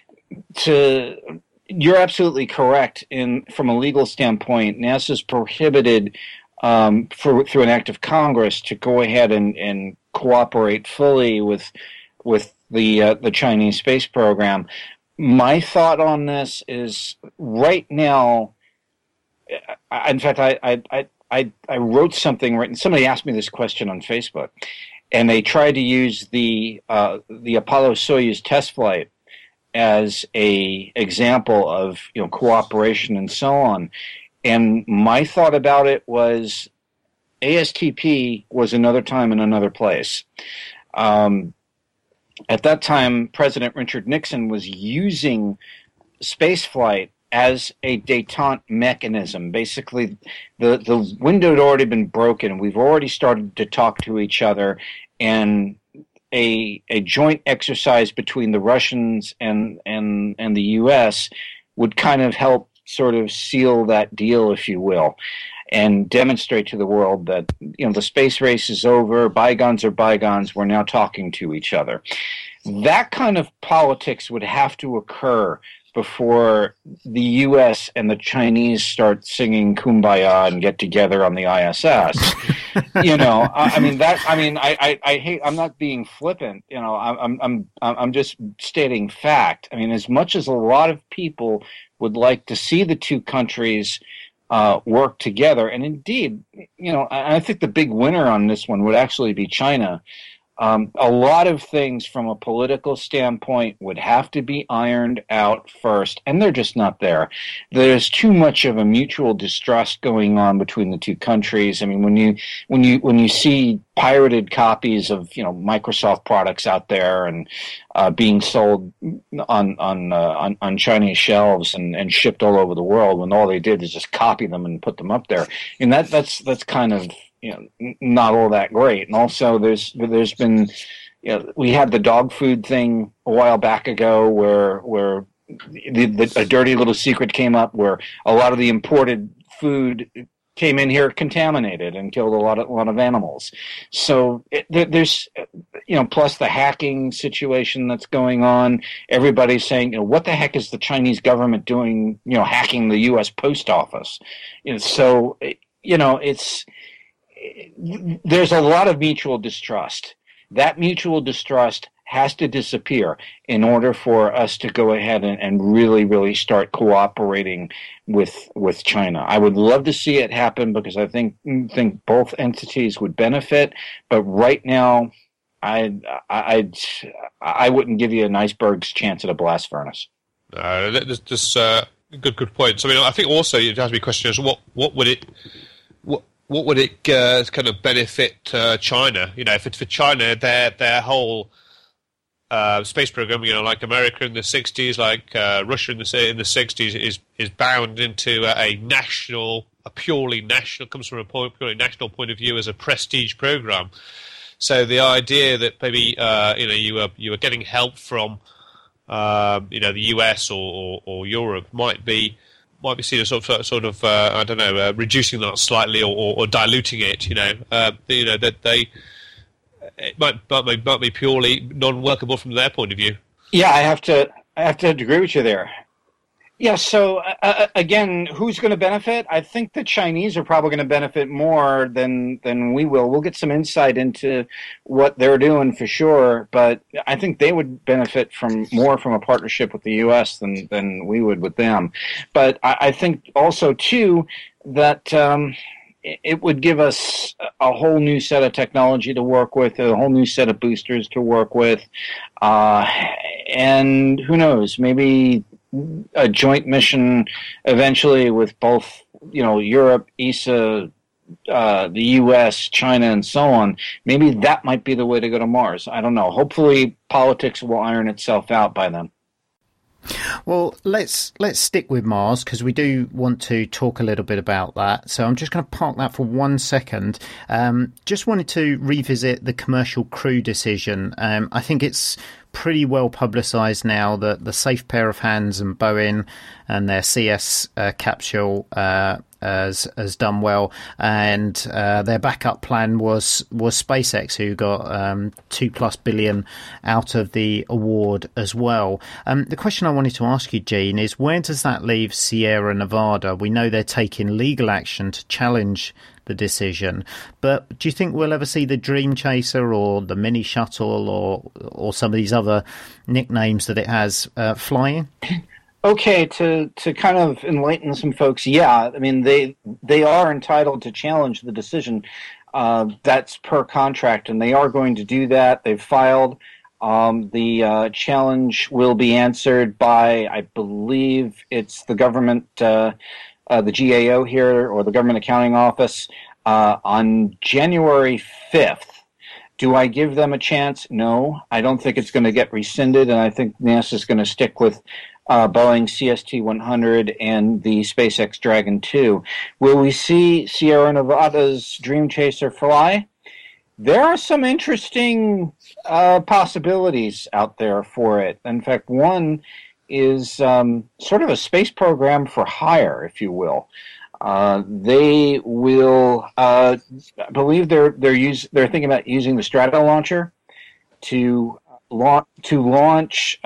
you're absolutely correct. From a legal standpoint, NASA's prohibited through an act of Congress to go ahead and cooperate fully with the Chinese space program. My thought on this is right now. In fact, I wrote something. Right, and somebody asked me this question on Facebook, and they tried to use the Apollo-Soyuz test flight as a example of cooperation and so on. And my thought about it was, ASTP was another time in another place. At that time, President Richard Nixon was using spaceflight as a détente mechanism. Basically, the window had already been broken. We've already started to talk to each other, and a joint exercise between the Russians and the U.S. would kind of help sort of seal that deal, if you will, and demonstrate to the world that the space race is over, bygones are bygones, we're now talking to each other. That kind of politics would have to occur before the U.S. and the Chinese start singing "Kumbaya" and get together on the ISS. I hate. I'm not being flippant. I'm just stating fact. I mean, as much as a lot of people would like to see the two countries work together, and indeed, I think the big winner on this one would actually be China. A lot of things from a political standpoint would have to be ironed out first, and they're just not there. There's too much of a mutual distrust going on between the two countries. I mean, when you see pirated copies of Microsoft products out there and being sold on Chinese shelves and shipped all over the world, when all they did is just copy them and put them up there, and that's kind of not all that great. And also there's been, we had the dog food thing a while back ago where a dirty little secret came up where a lot of the imported food came in here contaminated and killed a lot of animals. So there's, plus the hacking situation that's going on. Everybody's saying, what the heck is the Chinese government doing, hacking the U.S. post office? So, there's a lot of mutual distrust. That mutual distrust has to disappear in order for us to go ahead and really, really start cooperating with China. I would love to see it happen because I think both entities would benefit. But right now, I wouldn't give you an iceberg's chance at a blast furnace. This good point. So I think also it has to be a question as what would it kind of benefit China? If it's for China, their whole space program, like America in the 60s, like Russia in the 60s, is bound into a purely national, comes from a purely national point of view as a prestige program. So the idea that maybe you were getting help from the US or Europe might be seen as sort of I don't know, reducing that slightly or diluting it. That it might be purely non-workable from their point of view. Yeah, I have to agree with you there. Yeah, so again, who's going to benefit? I think the Chinese are probably going to benefit more than we will. We'll get some insight into what they're doing for sure, but I think they would benefit more from a partnership with the U.S. than we would with them. But I think also, too, that it would give us a whole new set of technology to work with, a whole new set of boosters to work with, and who knows, maybe a joint mission eventually with both, Europe, ESA, the U.S., China, and so on. Maybe that might be the way to go to Mars. I don't know. Hopefully politics will iron itself out by then. Well, let's stick with Mars because we do want to talk a little bit about that. So I'm just going to park that for 1 second. Just wanted to revisit the commercial crew decision. I think it's pretty well publicised now that the Safe Pair of Hands and Boeing and their CS capsule has done well, and their backup plan was SpaceX, who got $2+ billion out of the award as well. The question I wanted to ask you, Gene, is where does that leave Sierra Nevada? We know they're taking legal action to challenge the decision, but do you think we'll ever see the Dream Chaser or the Mini Shuttle or some of these other nicknames that it has flying? Okay, to kind of enlighten some folks, yeah, I mean they are entitled to challenge the decision. That's per contract, and they are going to do that. They've filed. The challenge will be answered by, I believe, it's the government, the GAO here, or the Government Accounting Office, on January 5th. Do I give them a chance? No, I don't think it's going to get rescinded, and I think NASA is going to stick with Boeing CST-100 and the SpaceX Dragon 2. Will we see Sierra Nevada's Dream Chaser fly? There are some interesting possibilities out there for it. In fact, one is sort of a space program for hire, if you will. They will, I believe they're thinking about using the Strato launcher to launch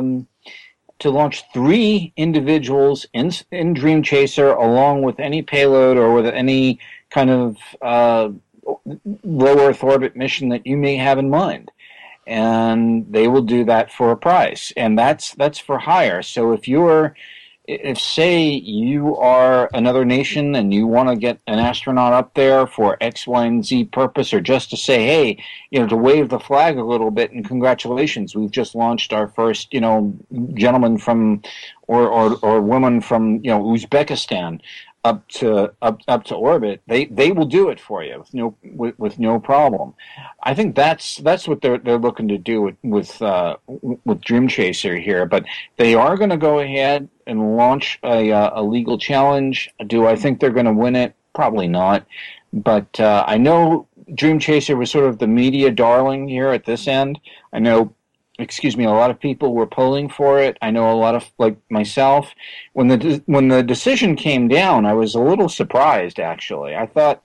3 individuals in Dream Chaser, along with any payload or with any kind of low Earth orbit mission that you may have in mind. And they will do that for a price, and that's for hire. So if say you are another nation and you want to get an astronaut up there for X, Y, and Z purpose, or just to say, hey, to wave the flag a little bit and congratulations, we've just launched our first, gentleman from or woman from Uzbekistan up to orbit, they will do it for you with no problem. I think that's what they're looking to do with Dream Chaser here. But they are going to go ahead and launch a legal challenge. Do I think they're going to win it? Probably not. But I know Dream Chaser was sort of the media darling here at this end. I know. A lot of people were pulling for it. I know a lot of, like myself, when the decision came down, I was a little surprised. Actually, I thought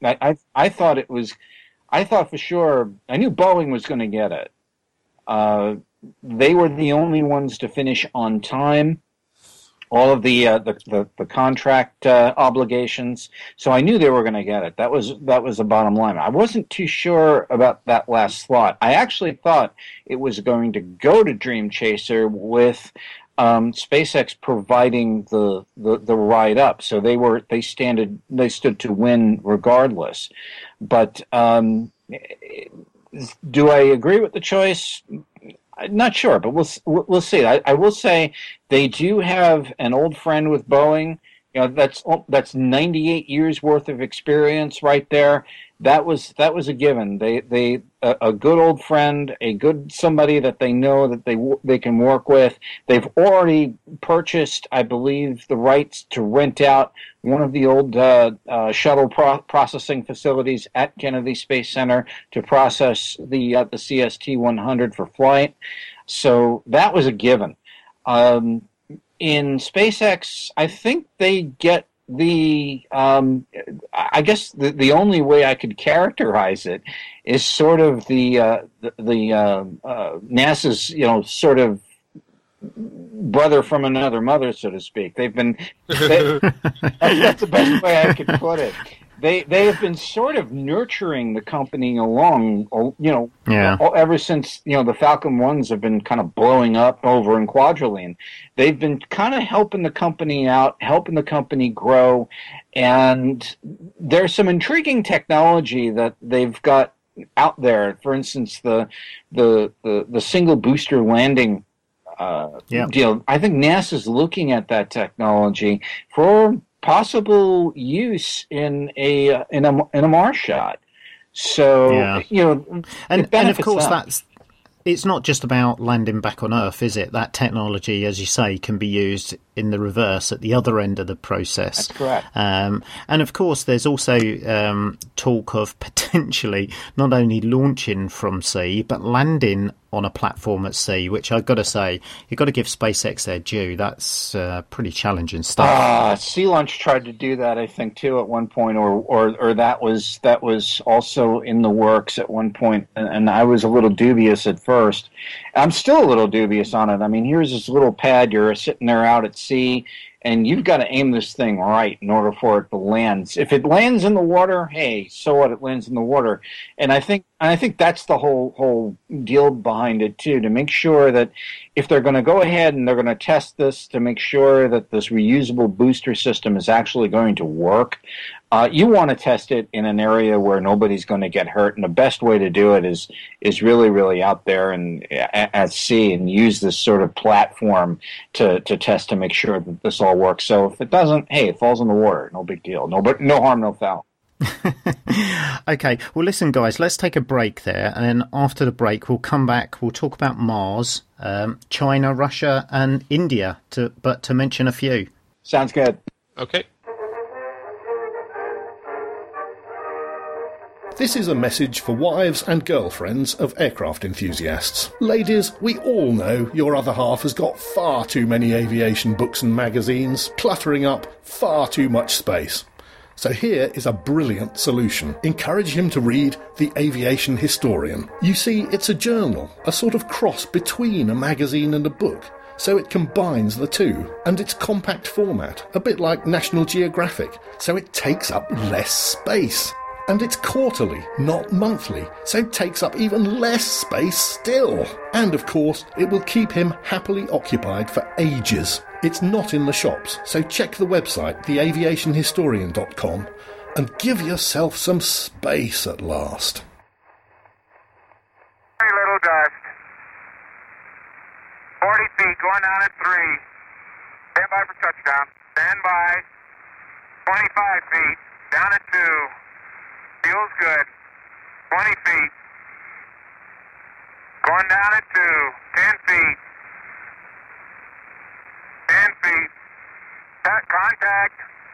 for sure. I knew Boeing was going to get it. They were the only ones to finish on time. All of the contract obligations, so I knew they were going to get it. That was the bottom line. I wasn't too sure about that last slot. I actually thought it was going to go to Dream Chaser with SpaceX providing the ride up. So they stood to win regardless. But do I agree with the choice? I'm not sure, but we'll see. I will say they do have an old friend with Boeing. That's 98 years worth of experience right there. That was a given. They a good old friend, a good somebody that they know that they can work with. They've already purchased, I believe, the rights to rent out one of the old shuttle processing facilities at Kennedy Space Center to process the CST-100 for flight. So that was a given. In SpaceX, I think they get I guess the only way I could characterize it is sort of the NASA's, sort of brother from another mother, so to speak. That's the best way I could put it. They have been sort of nurturing the company along, ever since, the Falcon 1s have been kind of blowing up over in Kwajalein. They've been kind of helping the company out, helping the company grow, and there's some intriguing technology that they've got out there. For instance, the single booster landing deal. I think NASA's looking at that technology for possible use in a Mars shot. So and of course it's not just about landing back on Earth, is it? That technology, as you say, can be used in the reverse at the other end of the process. That's correct. And of course, there's also talk of potentially not only launching from sea, but landing on a platform at sea, which I've got to say, you've got to give SpaceX their due. That's pretty challenging stuff. Sea Launch tried to do that, I think, too, at one point, or that was also in the works at one point, and I was a little dubious at first. I'm still a little dubious on it. I mean, here's this little pad, you're sitting there out at sea, and you've got to aim this thing right in order for it to land. If it lands in the water, hey, so what? It lands in the water. And I think that's the whole deal behind it too, to make sure that if they're going to go ahead and they're going to test this to make sure that this reusable booster system is actually going to work, you want to test it in an area where nobody's going to get hurt. And the best way to do it is really, really out there and at sea, and use this sort of platform to test to make sure that this all works. So if it doesn't, hey, it falls in the water. No big deal. No harm, no foul. Okay, well, listen, guys, let's take a break there, and then after the break, we'll come back. We'll talk about Mars, China, Russia, and India, to mention a few. Sounds good. Okay. This is a message for wives and girlfriends of aircraft enthusiasts. Ladies, we all know your other half has got far too many aviation books and magazines, cluttering up far too much space. So here is a brilliant solution. Encourage him to read The Aviation Historian. You see, it's a journal, a sort of cross between a magazine and a book, so it combines the two. And it's compact format, a bit like National Geographic, so it takes up less space. And it's quarterly, not monthly, so it takes up even less space still. And of course, it will keep him happily occupied for ages. It's not in the shops, so check the website, theaviationhistorian.com, and give yourself some space at last. Hey, little dust. 40 feet, going down at 3. Stand by for touchdown. Stand by. 25 feet, down at 2. Feels good. 20 feet. Going down at 2. 10 feet. 10 feet. Contact.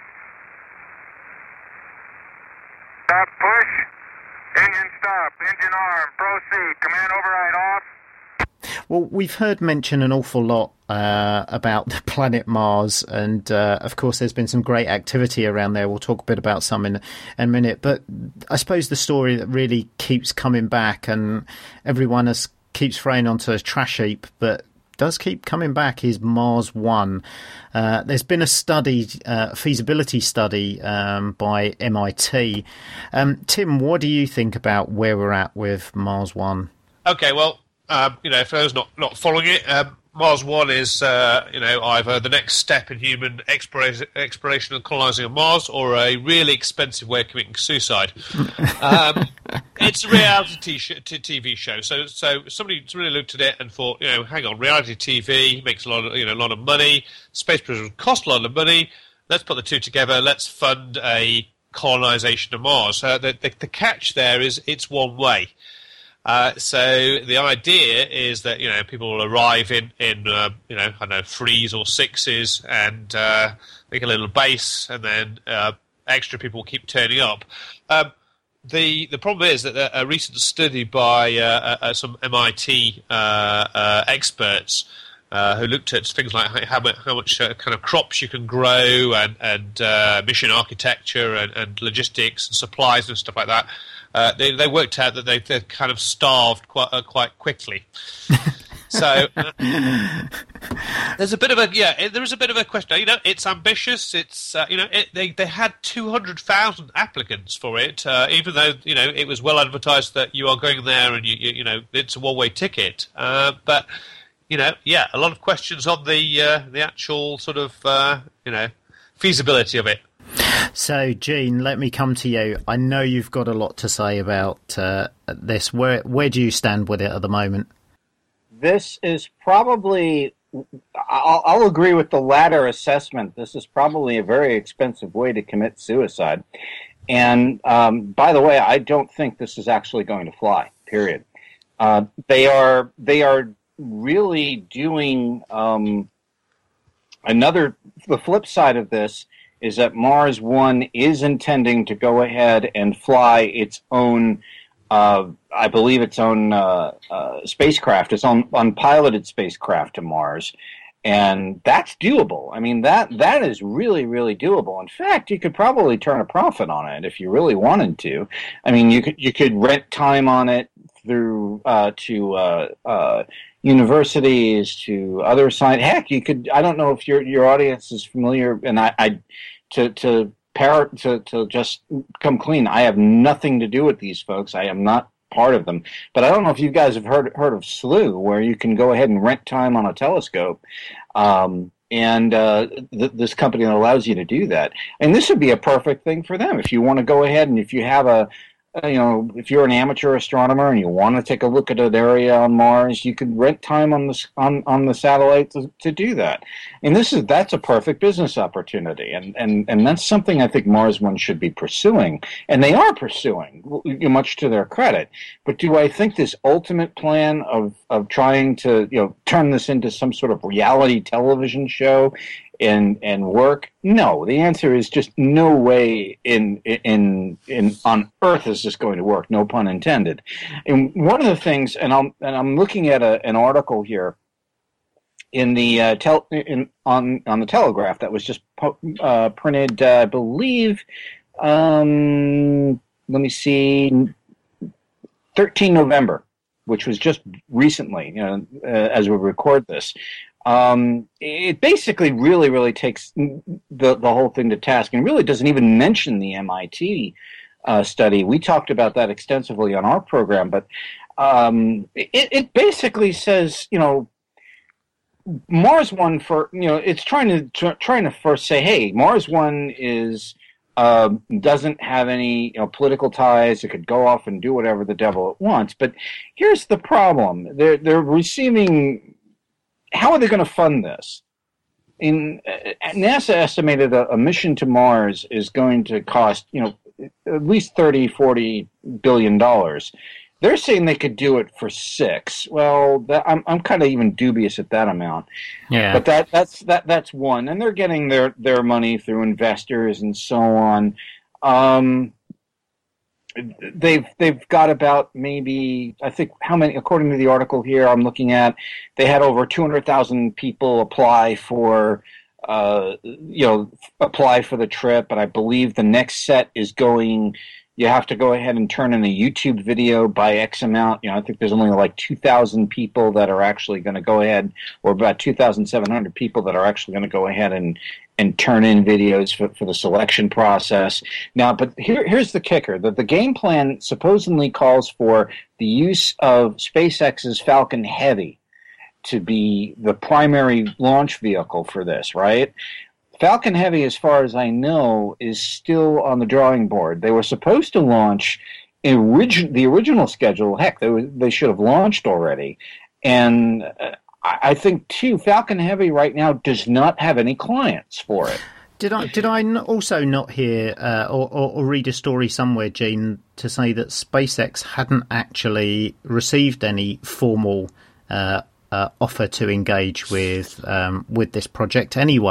Stop, push. Engine stop. Engine arm. Proceed. Command override off. Well, we've heard mention an awful lot about the planet Mars, and of course there's been some great activity around there. We'll talk a bit about some in a minute, but I suppose the story that really keeps coming back, and everyone keeps throwing onto a trash heap, but does keep coming back, is Mars 1. There's been a study, feasibility study by MIT. Tim, what do you think about where we're at with Mars 1? Okay, well, for those not following it, Mars 1 is, either the next step in human exploration and colonising of Mars, or a really expensive way of committing suicide. It's a reality TV show. So somebody looked at it and thought, hang on, reality TV makes a lot of money. Space tourism costs a lot of money. Let's put the two together. Let's fund a colonisation of Mars. The catch there is it's one way. So the idea is that people will arrive in 3s or 6s and make a little base, and then extra people will keep turning up. the problem is that a recent study by some MIT experts who looked at things like how much kind of crops you can grow and mission architecture and logistics and supplies and stuff like that. They worked out that they're kind of starved quite quickly. So there's a bit of a question. You know, it's ambitious. It's they had 200,000 applicants for it, even though it was well advertised that you are going there and you know it's a one-way ticket. But a lot of questions on the actual sort of feasibility of it. So, Gene, let me come to you. I know you've got a lot to say about this. Where do you stand with it at the moment? This is probably, I'll agree with the latter assessment. This is probably a very expensive way to commit suicide. And by the way, I don't think this is actually going to fly, period. They are really doing the flip side of this is that Mars One is intending to go ahead and fly its own, I believe its own spacecraft, its own unpiloted spacecraft to Mars. And that's doable. I mean, that is really, really doable. In fact, you could probably turn a profit on it if you really wanted to. I mean, you could rent time on it through to universities, to other science. Heck, you could. I don't know if your audience is familiar, and to just come clean. I have nothing to do with these folks. I am not part of them. But I don't know if you guys have heard of SLU, where you can go ahead and rent time on a telescope. This company that allows you to do that. And this would be a perfect thing for them. If you want to go ahead and if you have if you're an amateur astronomer and you want to take a look at an area on Mars, you could rent time on the satellite to do that. And that's a perfect business opportunity, and that's something I think Mars One should be pursuing, and they are pursuing, much to their credit. But do I think this ultimate plan of trying to turn this into some sort of reality television show and work? No, the answer is just no way on Earth is this going to work. No pun intended. And one of the things, and I'm looking at an article here in the on the Telegraph that was just printed, I believe. Let me see, 13 November, which was just recently, as we record this. It basically really, really takes the whole thing to task and really doesn't even mention the MIT study. We talked about that extensively on our program, but it basically says, Mars One it's trying to first say, hey, Mars One is doesn't have any political ties. It could go off and do whatever the devil it wants. But here's the problem: they're receiving. How are they going to fund this? NASA estimated a mission to Mars is going to cost, at least $30-40 billion. They're saying they could do it for $6. Well, I'm kind of even dubious at that amount. Yeah. But that's one, and they're getting their money through investors and so on. They've got about maybe, I think, how many, according to the article here I'm looking at, they had over 200,000 people apply for the trip, and I believe the next set is going, you have to go ahead and turn in a YouTube video by X amount. I think there's only like 2,000 people that are actually going to go ahead, or about 2,700 people that are actually going to go ahead and turn in videos for the selection process. Now, but here's the kicker. The game plan supposedly calls for the use of SpaceX's Falcon Heavy to be the primary launch vehicle for this, right? Falcon Heavy, as far as I know, is still on the drawing board. They were supposed to launch the original schedule. Heck, they should have launched already. And I think, too, Falcon Heavy right now does not have any clients for it. Did I also not hear or read a story somewhere, Gene, to say that SpaceX hadn't actually received any formal offer to engage with this project anyway?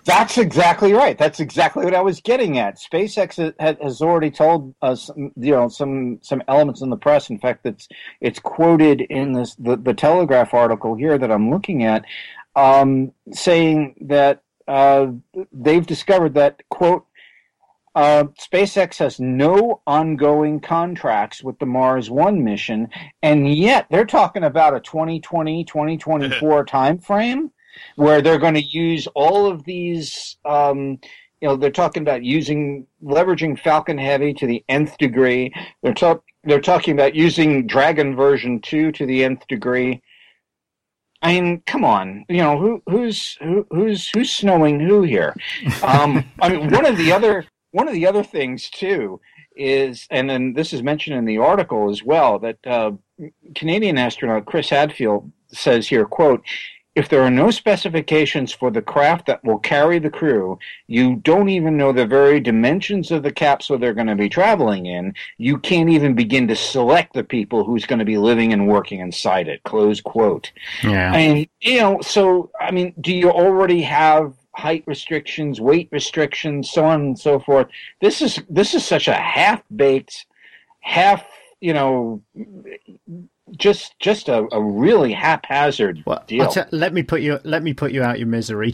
That's exactly right. That's exactly what I was getting at. SpaceX has already told us, some elements in the press. In fact, it's quoted in the Telegraph article here that I'm looking at, saying that they've discovered that, quote, SpaceX has no ongoing contracts with the Mars One mission, and yet they're talking about a 2020, 2024 time frame where they're going to use all of these, they're talking about leveraging Falcon Heavy to the nth degree. They're talking about using Dragon version 2 to the nth degree. I mean, come on, who's snowing who here? I mean, one of the other things too is, and then this is mentioned in the article as well, that Canadian astronaut Chris Hadfield says here, quote, "If there are no specifications for the craft that will carry the crew, you don't even know the very dimensions of the capsule they're going to be traveling in, you can't even begin to select the people who's going to be living and working inside it," close quote. Yeah. And, do you already have height restrictions, weight restrictions, so on and so forth? This is such a half-baked, just a really haphazard deal. Let me put you out your misery.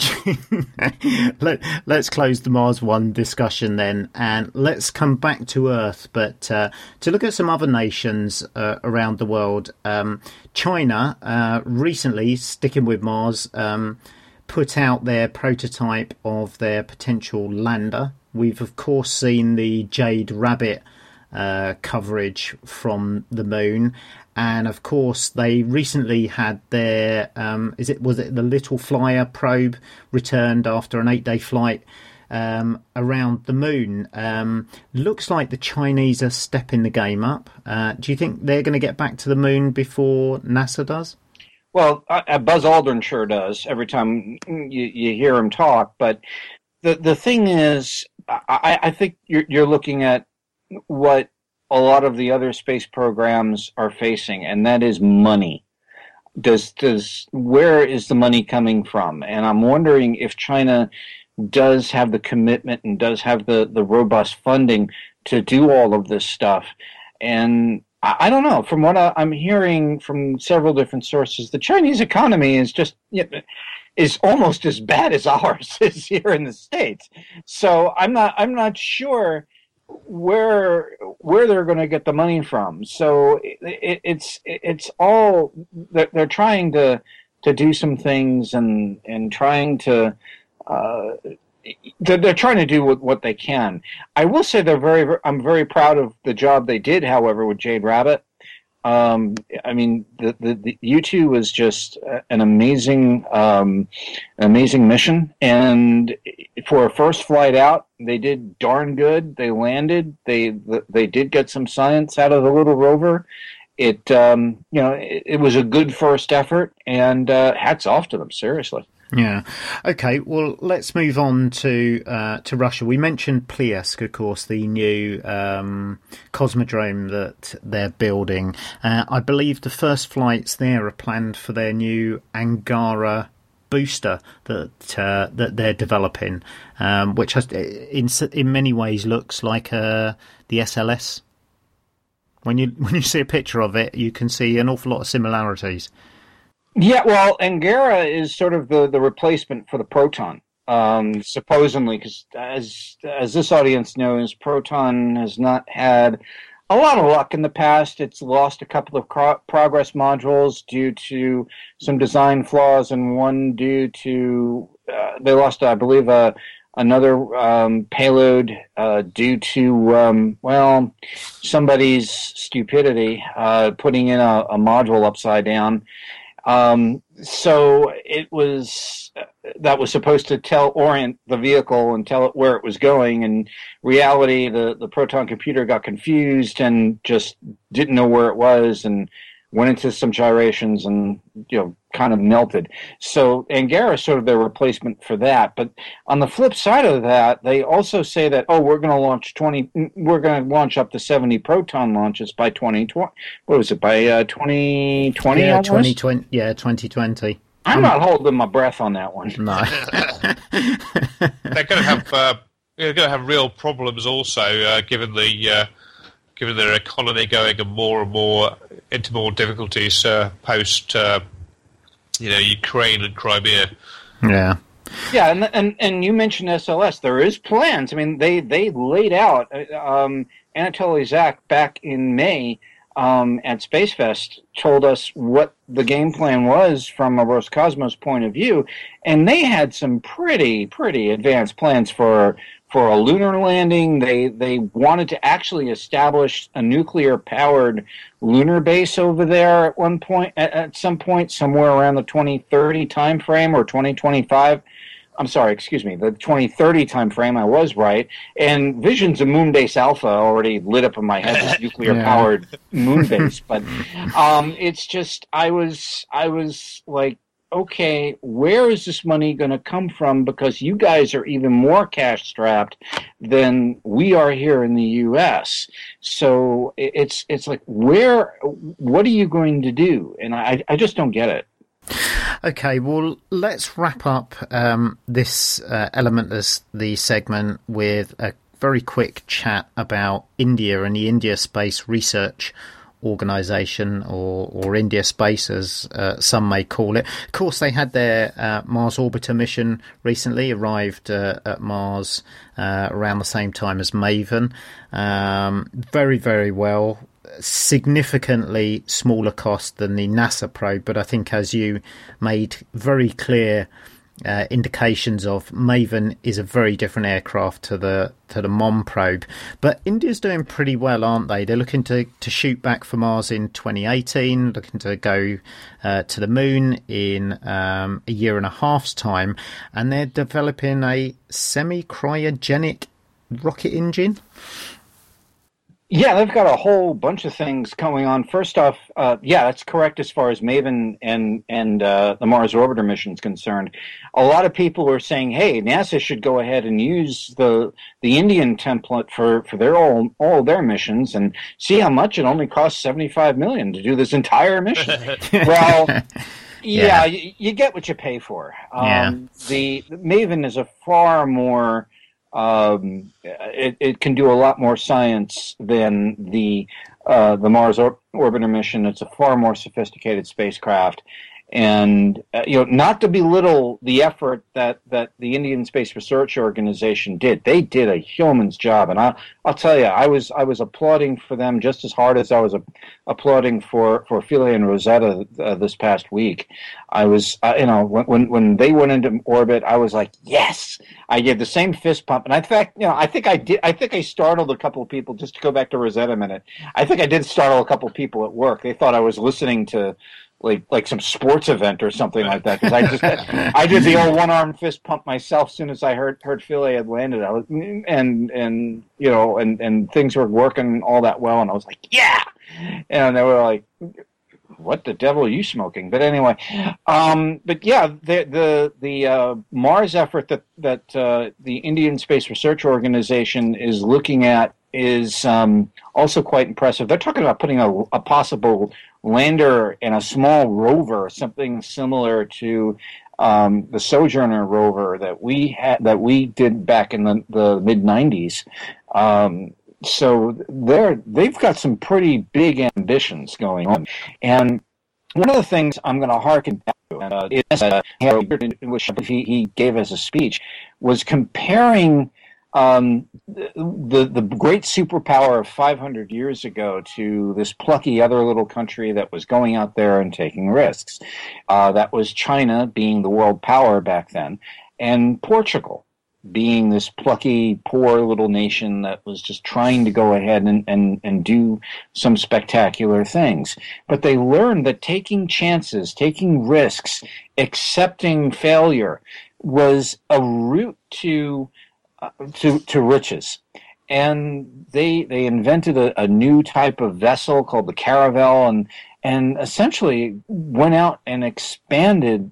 Let's close the Mars One discussion then, and let's come back to Earth, but to look at some other nations around the world. China recently, sticking with Mars, put out their prototype of their potential lander. We've of course seen the Jade Rabbit coverage from the moon, and of course they recently had their was it the Little Flyer probe returned after an 8-day flight around the moon. Looks like the Chinese are stepping the game up. Do you think they're going to get back to the moon before NASA does? Well, Buzz Aldrin sure does every time you hear him talk. But the thing is, I think you're looking at what a lot of the other space programs are facing, and that is money. Where is the money coming from? And I'm wondering if China does have the commitment and does have the robust funding to do all of this stuff. And I don't know. From what I'm hearing from several different sources, the Chinese economy is just is almost as bad as ours is here in the States. So I'm not sure where they're going to get the money from. So it's all they're trying to do some things and trying to. They're trying to do what they can. I will say I'm very proud of the job they did, however, with Jade Rabbit. The U-2 was just an amazing mission, and for a first flight out, they did darn good. They landed. They did get some science out of the little rover. It was a good first effort, and hats off to them, seriously. Yeah. Okay. Well, let's move on to Russia. We mentioned Pleisk, of course, the new cosmodrome that they're building. I believe the first flights there are planned for their new Angara booster that they're developing, which has, in many ways looks like the SLS. When you see a picture of it, you can see an awful lot of similarities. Yeah, well, Angara is sort of the replacement for the Proton, supposedly, because as this audience knows, Proton has not had a lot of luck in the past. It's lost a couple of Progress modules due to some design flaws, and one due to they lost, I believe, another payload due to somebody's stupidity putting in a module upside down. So it was that was supposed to orient the vehicle and tell it where it was going. In reality, the Proton computer got confused and just didn't know where it was and went into some gyrations and kind of melted. So Angara is sort of their replacement for that. But on the flip side of that, they also say that we're going to launch up to 70 Proton launches by 2020. What was it, by 2020? Yeah, 2020. Yeah, 2020. I'm not holding my breath on that one. No. They're going to have real problems also, given their economy going and more into more difficulties post Ukraine and Crimea. Yeah, and you mentioned SLS. There is plans. I mean, they laid out. Anatoly Zak back in May at Space Fest told us what the game plan was from a Roscosmos point of view, and they had some pretty advanced plans for a lunar landing. They wanted to actually establish a nuclear-powered lunar base over there at one point, at some point, somewhere around the 2030 time frame or 2025. I'm sorry, excuse me, the 2030 time frame. I was right. And visions of Moonbase Alpha already lit up in my head, this nuclear-powered moon base. But it's just, I was like, okay, where is this money going to come from? Because you guys are even more cash-strapped than we are here in the U.S. So it's like, what are you going to do? And I just don't get it. Okay, well, let's wrap up this element of the segment with a very quick chat about India and the India Space Research Organisation, or India Space, as some may call it. Of course, they had their Mars Orbiter mission recently, arrived at Mars around the same time as MAVEN. Very, very well. Significantly smaller cost than the NASA probe, but I think, as you made very clear indications of, MAVEN is a very different aircraft to the MOM probe. But India's doing pretty well, aren't they? They're looking to shoot back for Mars in 2018, looking to go to the moon in a year and a half's time, and they're developing a semi-cryogenic rocket engine. Yeah, they've got a whole bunch of things going on. First off, that's correct as far as MAVEN and the Mars Orbiter mission is concerned. A lot of people are saying, hey, NASA should go ahead and use the Indian template for their all their missions, and see how much it only costs $75 million to do this entire mission. Well, yeah, you get what you pay for. The MAVEN is a far more it can do a lot more science than the Mars Orbiter mission. It's a far more sophisticated spacecraft, and not to belittle the effort that the Indian Space Research Organization did. They did a yeoman's job, and I'll tell you, I was applauding for them just as hard as I was applauding for Philae and Rosetta this past week. I was, when they went into orbit, I was like, yes. I gave the same fist pump, and in fact, I think I startled a couple of people. Just to go back to Rosetta a minute, I think I did startle a couple of people at work. They thought I was listening to like some sports event or something like that, because I did the old one-arm fist pump myself as soon as I heard Philae had landed. I was and things were working all that well, and I was like, yeah, and they were like, what the devil are you smoking? But anyway, but yeah, the Mars effort that the Indian Space Research Organization is looking at is also quite impressive. They're talking about putting a possible lander and a small rover, something similar to the Sojourner rover that we did back in the mid '90s. So they've got some pretty big ambitions going on. And one of the things I'm going to harken back to, he gave us a speech, was comparing the great superpower of 500 years ago to this plucky other little country that was going out there and taking risks. That was China, being the world power back then, and Portugal, being this plucky, poor little nation that was just trying to go ahead and do some spectacular things. But they learned that taking chances, taking risks, accepting failure was a route to riches. And they invented a new type of vessel called the Caravel, and essentially went out and expanded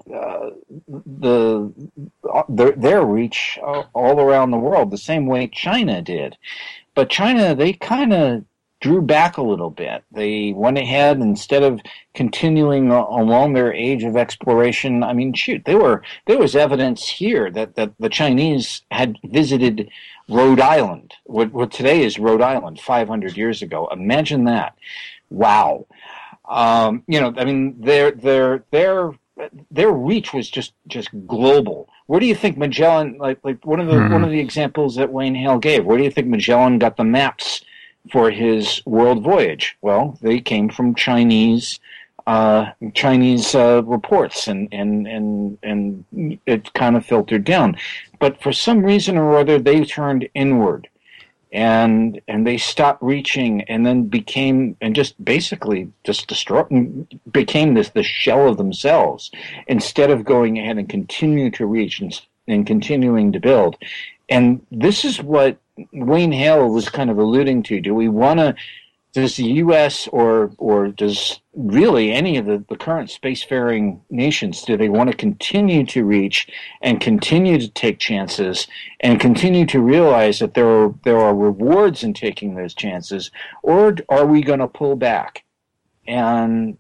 their reach all around the world, the same way China did. But China, they kind of drew back a little bit. They went ahead, instead of continuing along their age of exploration. I mean, shoot, there was evidence here that the Chinese had visited Rhode Island, what today is Rhode Island, 500 years ago. Imagine that. Wow. I mean, their reach was just global. Where do you think Magellan, like one of the examples that Wayne Hale gave, where do you think Magellan got the maps for his world voyage? Well, they came from Chinese reports, and it kind of filtered down. But for some reason or other, they turned inward, and they stopped reaching, and then became the shell of themselves, instead of going ahead and continue to reach and continuing to build. And this is what Wayne Hale was kind of alluding to. Does the U.S. or does really any of the current spacefaring nations, do they want to continue to reach and continue to take chances and continue to realize that there are rewards in taking those chances, or are we going to pull back? And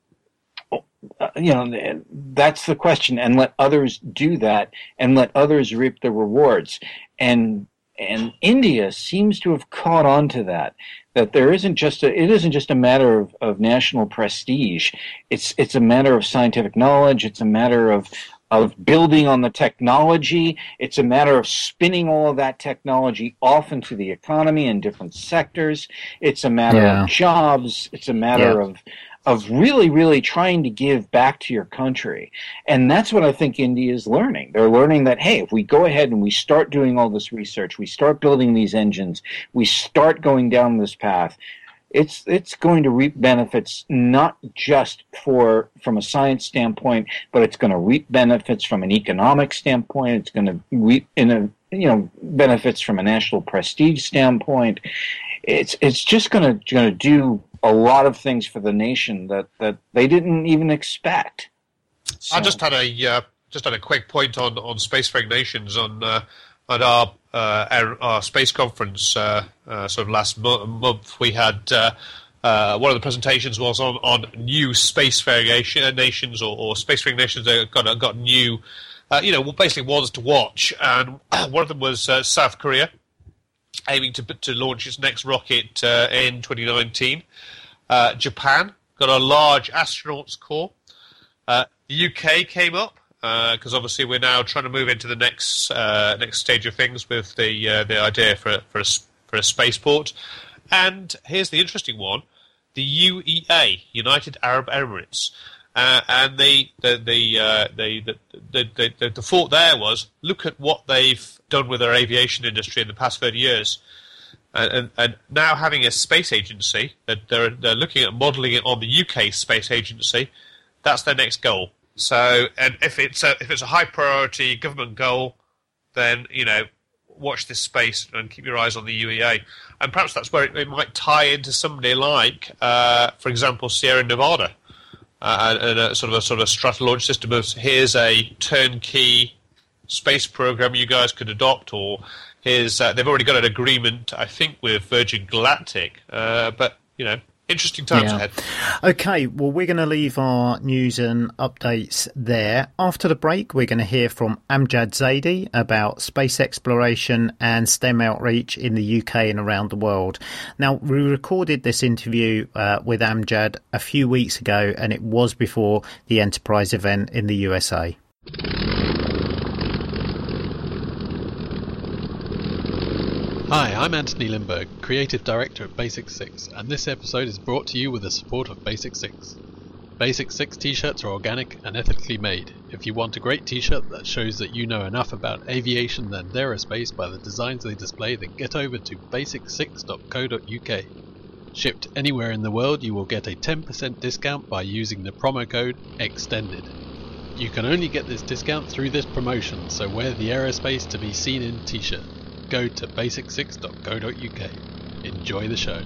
that's the question, and let others do that and let others reap the rewards. And India seems to have caught on to that it isn't just a matter of national prestige. It's a matter of scientific knowledge. It's a matter of building on the technology. It's a matter of spinning all of that technology off into the economy in different sectors. It's a matter of jobs. It's a matter of really, really trying to give back to your country. And that's what I think India is learning. They're learning that, hey, if we go ahead and we start doing all this research, we start building these engines, we start going down this path, it's going to reap benefits not just from a science standpoint, but it's going to reap benefits from an economic standpoint. It's going to reap benefits from a national prestige standpoint. It's just going to do a lot of things for the nation that they didn't even expect. So. I just had a quick point on spacefaring nations at our space conference sort of last month. We had one of the presentations was on new spacefaring nations or spacefaring nations that got new, basically ones to watch, and one of them was South Korea, aiming to launch its next rocket in 2019. Japan got a large astronauts corps. The UK came up because obviously we're now trying to move into the next stage of things with the idea for a spaceport. And here's the interesting one: the UEA, United Arab Emirates, and the thought there was, look at what they've done with their aviation industry in the past 30 years. And now having a space agency, that they're looking at modelling it on the UK space agency, that's their next goal. So, and if it's a high priority government goal, then watch this space and keep your eyes on the UEA. And perhaps that's where it might tie into somebody like, for example, Sierra Nevada, and a sort of stratolaunch system of, here's a turnkey space program you guys could adopt, or they've already got an agreement, I think, with Virgin Galactic. But, interesting times ahead. Okay, well, we're going to leave our news and updates there. After the break, we're going to hear from Amjad Zaidi about space exploration and STEM outreach in the UK and around the world. Now, we recorded this interview with Amjad a few weeks ago, and it was before the Enterprise event in the USA. Hi, I'm Anthony Lindberg, Creative Director at Basic 6, and this episode is brought to you with the support of Basic 6. Basic 6 t-shirts are organic and ethically made. If you want a great t-shirt that shows that you know enough about aviation and aerospace by the designs they display, then get over to basic6.co.uk. Shipped anywhere in the world, you will get a 10% discount by using the promo code EXTENDED. You can only get this discount through this promotion, so wear the aerospace to be seen in t-shirt. Go to basic6.co.uk. Enjoy the show.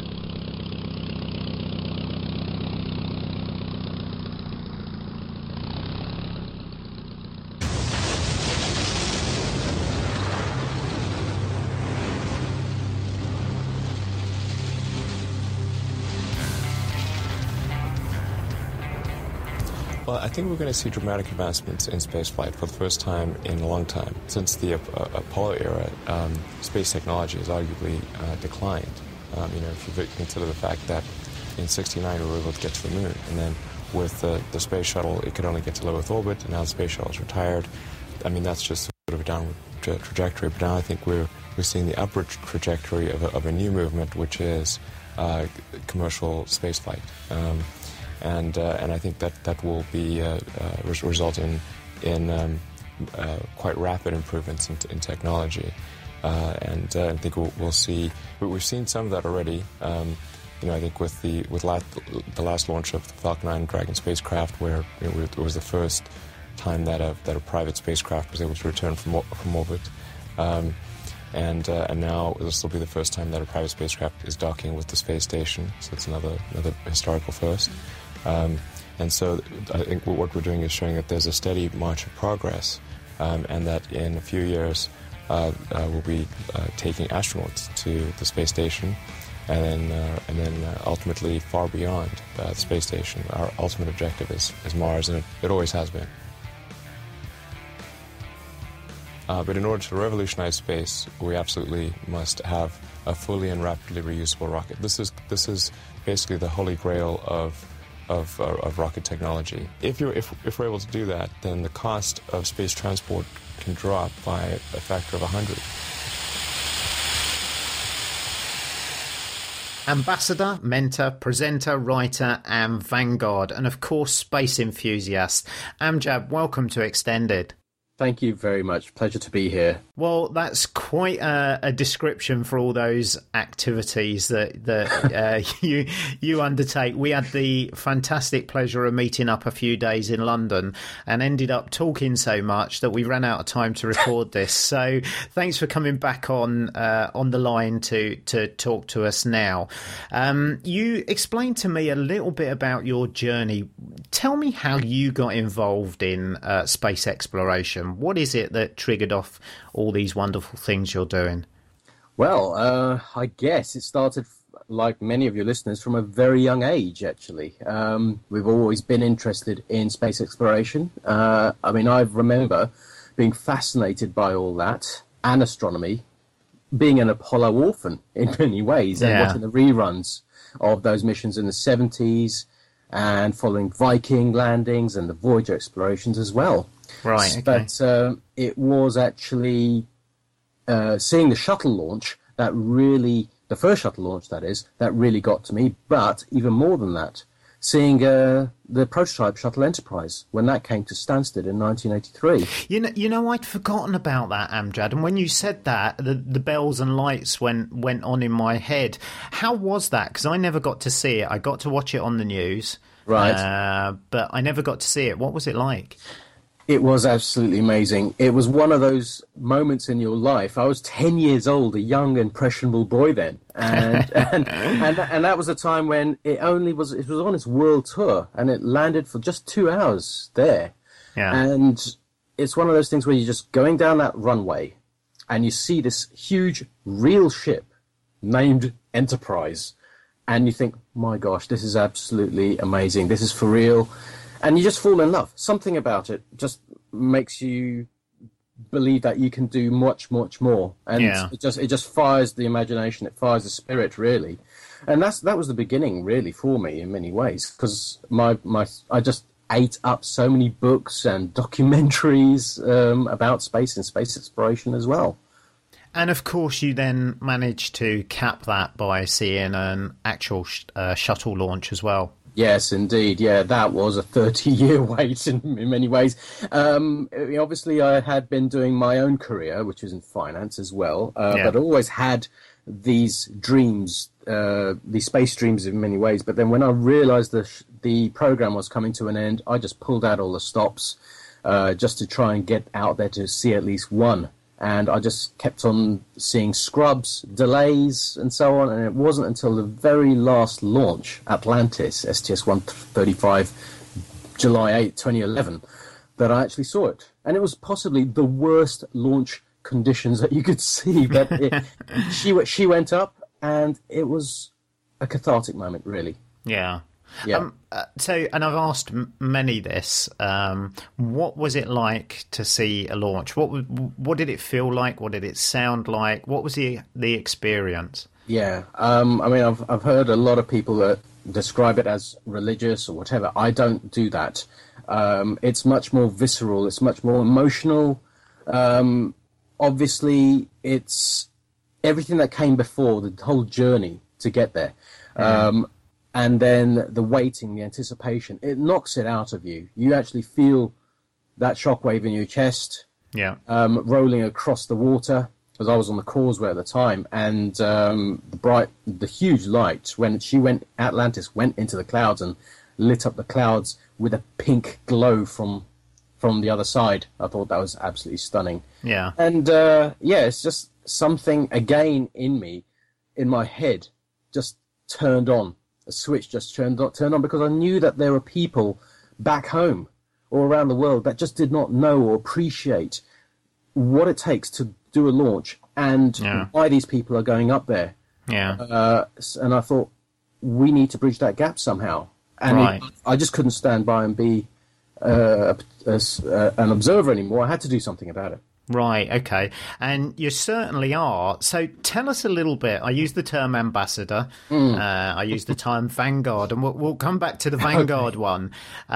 Well, I think we're going to see dramatic advancements in spaceflight for the first time in a long time. Since the Apollo era, space technology has arguably declined. If you consider the fact that in '69 we were able to get to the moon, and then with the space shuttle it could only get to low Earth orbit, and now the space shuttle is retired. I mean, that's just sort of a downward trajectory. But now I think we're seeing the upward trajectory of a new movement, which is commercial spaceflight. And I think that will be result in quite rapid improvements in technology, and I think we'll see. We've seen some of that already. I think with the last launch of the Falcon 9 Dragon spacecraft, where it was the first time that a private spacecraft was able to return from orbit, and now this will be the first time that a private spacecraft is docking with the space station. So it's another historical first. And so I think what we're doing is showing that there's a steady march of progress, and that in a few years we'll be taking astronauts to the space station, and then ultimately far beyond the space station. Our ultimate objective is Mars, and it always has been. But in order to revolutionize space, we absolutely must have a fully and rapidly reusable rocket. This is basically the holy grail of rocket technology. If we're able to do that, then the cost of space transport can drop by a factor of 100. Ambassador, mentor, presenter, writer, and vanguard, and of course space enthusiast. Amjad, welcome to Extended. Thank you very much. Pleasure to be here. Well, that's quite a description for all those activities that you undertake. We had the fantastic pleasure of meeting up a few days in London and ended up talking so much that we ran out of time to record this. So thanks for coming back on the line to talk to us now. You explained to me a little bit about your journey. Tell me how you got involved in space exploration. What is it that triggered off all these wonderful things you're doing? Well, I guess it started, like many of your listeners, from a very young age, actually. We've always been interested in space exploration. I remember being fascinated by all that, and astronomy, being an Apollo orphan in many ways, and watching the reruns of those missions in the 70s, and following Viking landings and the Voyager explorations as well. Right, okay. But it was actually seeing the shuttle launch the first shuttle launch, that really got to me. But even more than that, seeing the prototype shuttle Enterprise when that came to Stansted in 1983. You know, I'd forgotten about that, Amjad. And when you said that, the bells and lights went on in my head. How was that? Because I never got to see it. I got to watch it on the news, right? But I never got to see it. What was it like? It was absolutely amazing. It was one of those moments in your life. I was 10 years old, a young, impressionable boy then. And that was a time when it was on its world tour, and it landed for just 2 hours there. Yeah. And it's one of those things where you're just going down that runway and you see this huge real ship named Enterprise. And you think, my gosh, this is absolutely amazing. This is for real. And you just fall in love. Something about it just makes you believe that you can do much, much more. And it just fires the imagination. It fires the spirit, really. And that was the beginning, really, for me in many ways. Because I just ate up so many books and documentaries about space and space exploration as well. And of course, you then managed to cap that by seeing an actual shuttle launch as well. Yes, indeed. Yeah, that was a 30-year wait in many ways. Obviously, I had been doing my own career, which was in finance as well, but I always had these dreams, these space dreams in many ways. But then when I realized the program was coming to an end, I just pulled out all the stops just to try and get out there to see at least one. And I just kept on seeing scrubs, delays, and so on. And it wasn't until the very last launch, Atlantis, STS-135, July 8, 2011, that I actually saw it. And it was possibly the worst launch conditions that you could see. But she went up, and it was a cathartic moment, really. Yeah. Yeah. And I've asked many this. What was it like to see a launch? What did it feel like? What did it sound like? What was the experience? Yeah. I mean, I've heard a lot of people that describe it as religious or whatever. I don't do that. It's much more visceral. It's much more emotional. Obviously, it's everything that came before, the whole journey to get there. And then the waiting, the anticipation, it knocks it out of you. You actually feel that shockwave in your chest, rolling across the water, because I was on the causeway at the time, and the huge light, when Atlantis went into the clouds and lit up the clouds with a pink glow from the other side. I thought that was absolutely stunning. Yeah. And, it's just something, again, in me, in my head, just turned on. A switch just turned on because I knew that there were people back home or around the world that just did not know or appreciate what it takes to do a launch and why these people are going up there. Yeah. And I thought, we need to bridge that gap somehow. And I just couldn't stand by and be an observer anymore. I had to do something about it. Right, okay. And you certainly are. So tell us a little bit. I use the term ambassador. I use the term vanguard, and we'll come back to the vanguard one.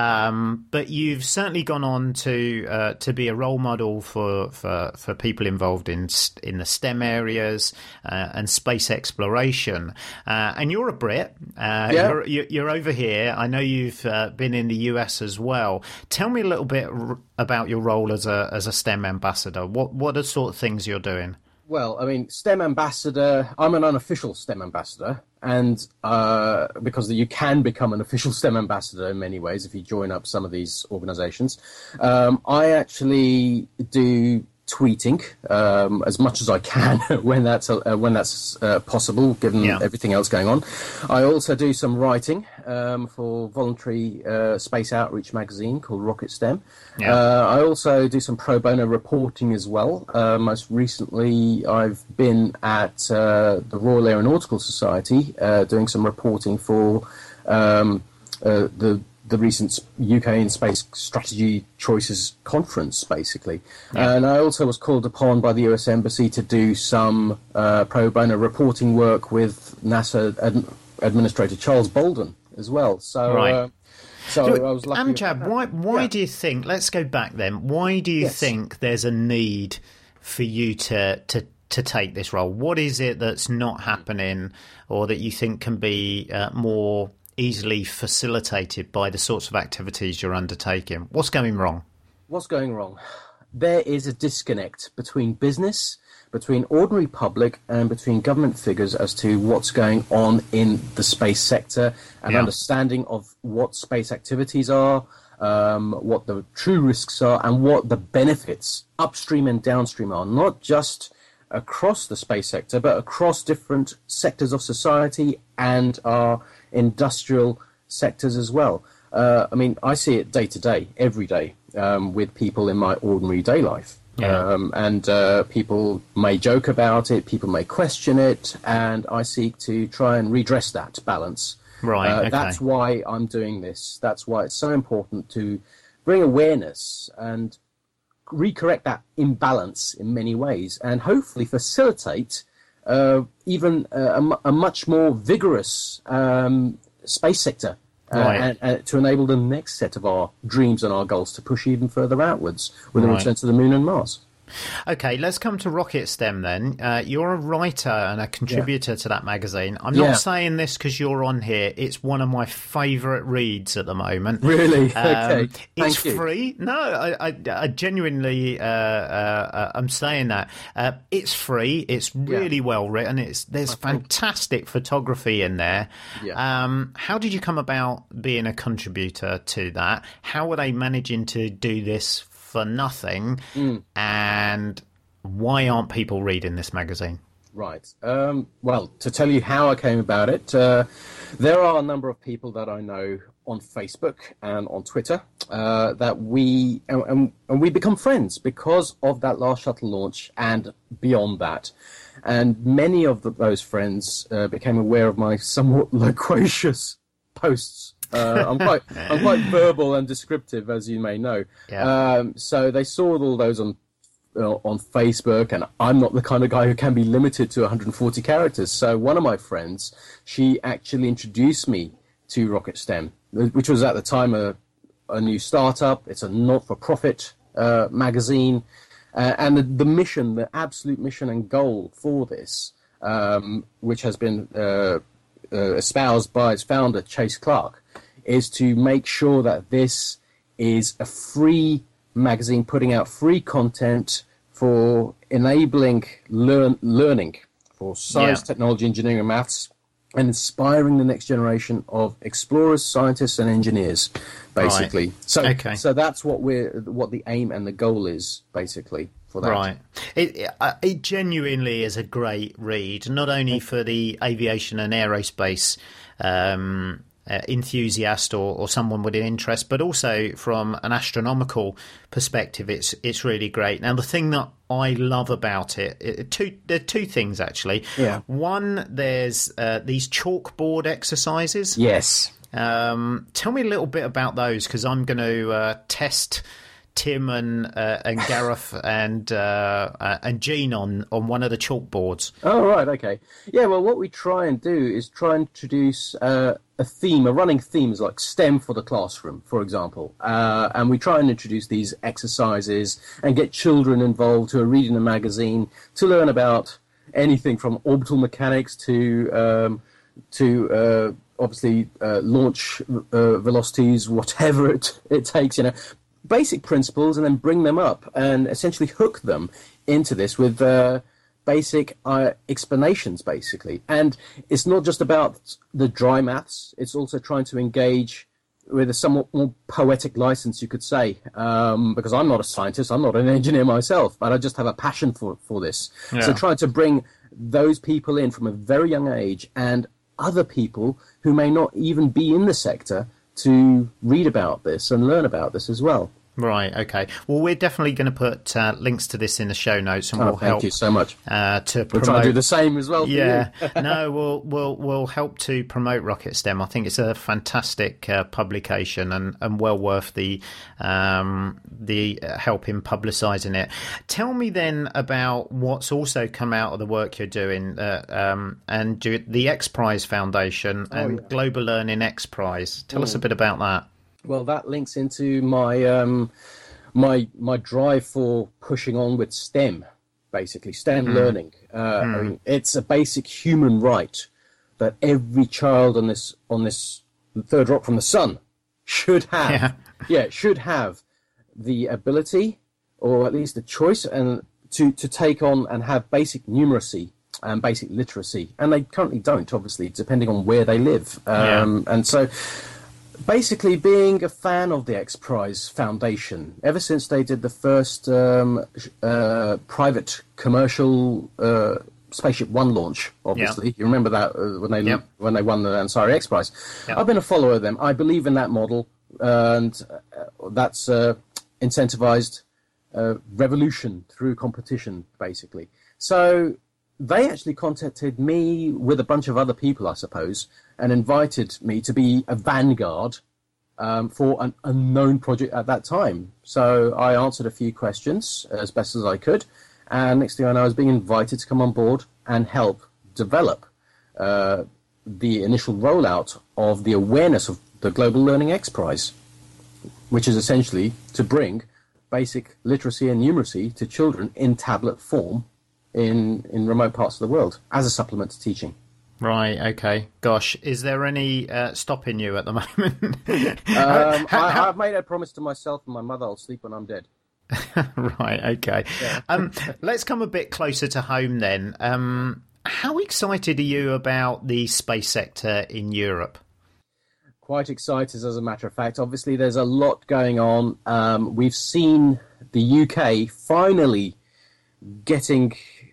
But you've certainly gone on to be a role model for people involved in the STEM areas and space exploration. And you're a Brit. You're over here. I know you've been in the US as well. Tell me a little bit about your role as a STEM ambassador. What are sort of things you're doing? Well, I mean, STEM ambassador, I'm an unofficial STEM ambassador, and because you can become an official STEM ambassador in many ways if you join up some of these organizations. I actually do tweeting as much as I can when that's possible, given everything else going on. I also do some writing for voluntary space outreach magazine called Rocket STEM. I also do some pro bono reporting as well. Most recently, I've been at the Royal Aeronautical Society doing some reporting for the recent UK in Space Strategy Choices Conference, basically. And I also was called upon by the US Embassy to do some pro bono reporting work with NASA Administrator Charles Bolden as well. So, so I was lucky. Amjad, why do you think, let's go back then, why do you think there's a need for you to take this role? What is it that's not happening, or that you think can be more easily facilitated by the sorts of activities you're undertaking? What's going wrong? What's going wrong? There is a disconnect between business, between ordinary public, and between government figures as to what's going on in the space sector and understanding of what space activities are, what the true risks are, and what the benefits upstream and downstream are, not just across the space sector, but across different sectors of society and our industrial sectors as well. I mean, I see it day to day, every day, with people in my ordinary day life. And people may joke about it, people may question it, and I seek to try and redress that balance. That's why I'm doing this. That's why it's so important to bring awareness and recorrect that imbalance in many ways, and hopefully facilitate even a much more vigorous space sector, and to enable the next set of our dreams and our goals to push even further outwards with a return to the Moon and Mars. Okay, let's come to Rocket STEM then. You're a writer and a contributor to that magazine. I'm not saying this because you're on here. It's one of my favourite reads at the moment. Really? Okay. It's free. No, I genuinely, I'm saying that. It's free. It's really well written. There's fantastic photography in there. How did you come about being a contributor to that? How were they managing to do this for nothing, and why aren't people reading this magazine? Right. Well, to tell you how I came about it, there are a number of people that I know on Facebook and on Twitter that we become friends because of that last shuttle launch and beyond that. And many of those friends became aware of my somewhat loquacious posts I'm quite verbal and descriptive, as you may know. Yeah. So they saw all those on Facebook, and I'm not the kind of guy who can be limited to 140 characters. So one of my friends, she actually introduced me to Rocket STEM, which was at the time a new startup. It's a not-for-profit magazine, and the mission, the absolute mission and goal for this, which has been espoused by its founder, Chase Clark, is to make sure that this is a free magazine putting out free content for enabling learning for science, technology, engineering, and maths, and inspiring the next generation of explorers, scientists, and engineers, basically. Right. So that's what the aim and the goal is, basically, for that. Right. It genuinely is a great read, not only for the aviation and aerospace enthusiast or someone with an interest, but also from an astronomical perspective. It's really great. Now, the thing that I love about there are two things actually. Yeah. One, there's these chalkboard exercises. Yes. Tell me a little bit about those, because I'm going to test Tim and Gareth and Gene on one of the chalkboards. Oh, right, okay. Yeah, well, what we try and do is try and introduce a running theme, like STEM for the classroom, for example. And we try and introduce these exercises and get children involved who are reading the magazine to learn about anything from orbital mechanics to obviously launch velocities, whatever it takes, basic principles, and then bring them up and essentially hook them into this with basic explanations, basically. And it's not just about the dry maths, it's also trying to engage with a somewhat more poetic license, you could say, because I'm not a scientist, I'm not an engineer myself, but I just have a passion for this. Yeah. So trying to bring those people in from a very young age, and other people who may not even be in the sector, to read about this and learn about this as well. Right, okay. Well, we're definitely going to put links to this in the show notes, and we'll help. Thank you so much. To promote. We'll try and do the same as well. For yeah, you. No, we'll help to promote Rocket STEM. I think it's a fantastic publication and well worth the help in publicising it. Tell me then about what's also come out of the work you're doing, and the X Prize Foundation and Global Learning X Prize. Tell us a bit about that. Well, that links into my my drive for pushing on with STEM, basically STEM learning. I mean, it's a basic human right that every child on this third rock from the sun should have. Should have the ability, or at least the choice, and to take on and have basic numeracy and basic literacy. And they currently don't, obviously, depending on where they live. And so, basically, being a fan of the X Prize Foundation, ever since they did the first private commercial Spaceship One launch, obviously. You remember that when they won the Ansari X Prize. I've been a follower of them. I believe in that model, and that's incentivized revolution through competition, basically. So they actually contacted me with a bunch of other people, I suppose, and invited me to be a vanguard for an unknown project at that time. So I answered a few questions as best as I could, and next thing I know, I was being invited to come on board and help develop the initial rollout of the awareness of the Global Learning X Prize, which is essentially to bring basic literacy and numeracy to children in tablet form in remote parts of the world as a supplement to teaching. Right, okay. Gosh, is there any stopping you at the moment? I've made a promise to myself and my mother I'll sleep when I'm dead. Right, okay. Yeah. Let's come a bit closer to home then. How excited are you about the space sector in Europe? Quite excited, as a matter of fact. Obviously, there's a lot going on. We've seen the UK finally getting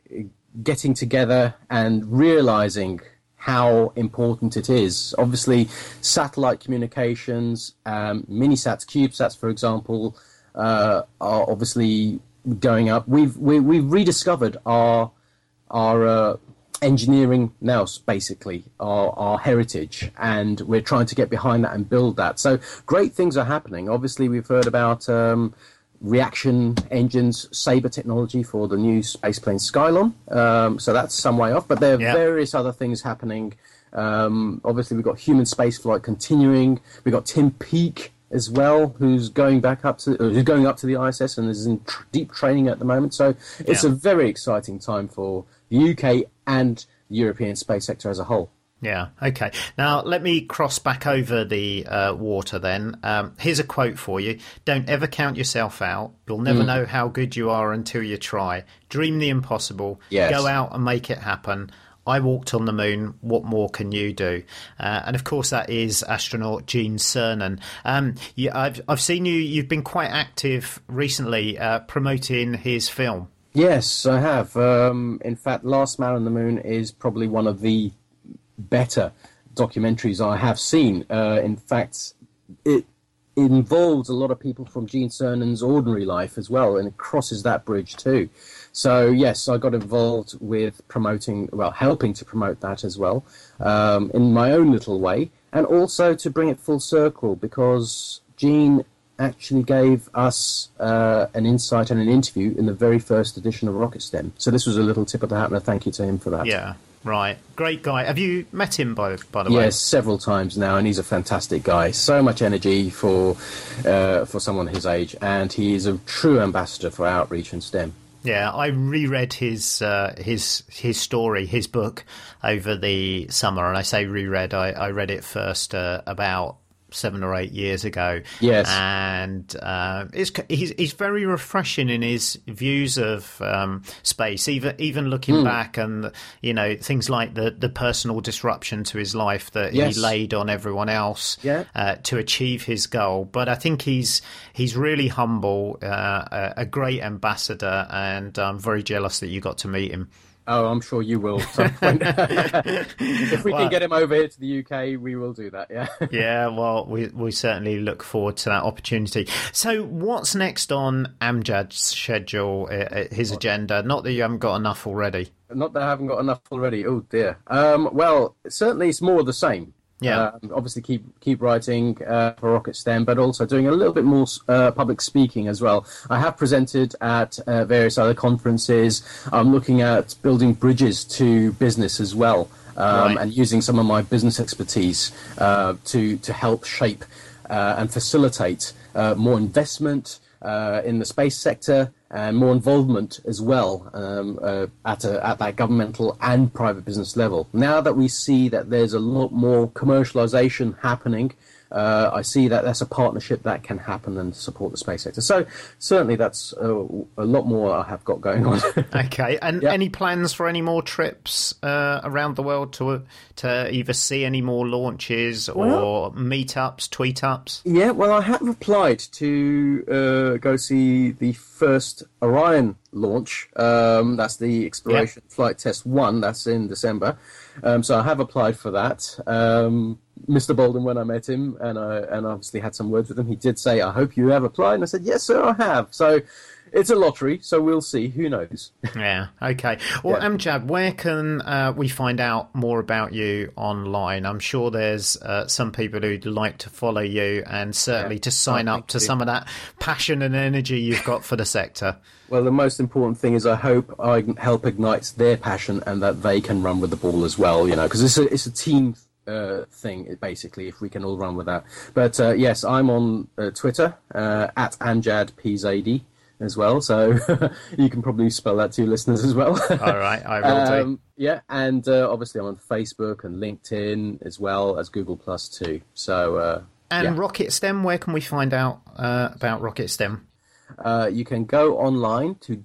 together and realising how important it is. Obviously, satellite communications, minisats, CubeSats, for example, are obviously going up. We've rediscovered our engineering now, basically, our heritage, and we're trying to get behind that and build that. So great things are happening. Obviously, we've heard about reaction engines, Sabre technology for the new spaceplane Skylon. So that's some way off, but there are various other things happening. Obviously, we've got human spaceflight continuing. We've got Tim Peake as well, who's going up to the ISS and is in deep training at the moment. So it's a very exciting time for the UK and the European space sector as a whole. Yeah, okay. Now, let me cross back over the water then. Here's a quote for you. Don't ever count yourself out. You'll never know how good you are until you try. Dream the impossible. Yes. Go out and make it happen. I walked on the moon. What more can you do? And of course, that is astronaut Gene Cernan. I've seen you've been quite active recently promoting his film. Yes, I have. In fact, Last Man on the Moon is probably one of the better documentaries I have seen. In fact, it involves a lot of people from Gene Cernan's ordinary life as well, and it crosses that bridge too. So yes, I got involved with helping to promote that as well, in my own little way, and also to bring it full circle, because Gene actually gave us an insight and an interview in the very first edition of Rocket STEM. So this was a little tip of the hat, and a thank you to him for that. Yeah, right. Great guy. Have you met him, by the way? Yes, several times now, and he's a fantastic guy. So much energy for someone his age, and he is a true ambassador for outreach and STEM. Yeah, I reread his story, his book, over the summer, and I say reread. I read it first about 7 or 8 years ago. Yes, and he's very refreshing in his views of space. Even looking back, and things like the personal disruption to his life that he laid on everyone else to achieve his goal. But I think he's really humble, a great ambassador, and I'm very jealous that you got to meet him. Oh, I'm sure you will at some point. If we can get him over here to the UK, we will do that, yeah. Yeah, well, we certainly look forward to that opportunity. So what's next on Amjad's schedule, his agenda? Not that you haven't got enough already. Not that I haven't got enough already, oh dear. Well, certainly it's more of the same. Yeah. Obviously keep writing for Rocket STEM, but also doing a little bit more public speaking as well. I have presented at various other conferences. I'm looking at building bridges to business as well, and using some of my business expertise to help shape and facilitate more investment in the space sector, and more involvement as well at that governmental and private business level. Now that we see that there's a lot more commercialization happening, I see that that's a partnership that can happen and support the space sector. So certainly that's a lot more I have got going on. Okay, and any plans for any more trips around the world to either see any more launches or meetups, tweet-ups? Yeah, well, I have applied to go see the first Orion launch. That's the Exploration Flight Test 1. That's in December. So I have applied for that. Mr. Bolden, when I met him, and obviously had some words with him, he did say, "I hope you have applied." And I said, "Yes, sir, I have." So it's a lottery, so we'll see. Who knows? Yeah, okay. Well, Amjad, where can we find out more about you online? I'm sure there's some people who'd like to follow you, and certainly to sign up to some of that passion and energy you've got for the sector. Well, the most important thing is I hope I help ignite their passion, and that they can run with the ball as well, because it's a team thing, basically, if we can all run with that. But yes, I'm on Twitter at AmjadPZD as well, so you can probably spell that to your listeners as well. All right, I will do. Yeah, and obviously I'm on Facebook and LinkedIn as well as Google Plus too. So Rocket STEM, where can we find out about Rocket STEM? You can go online to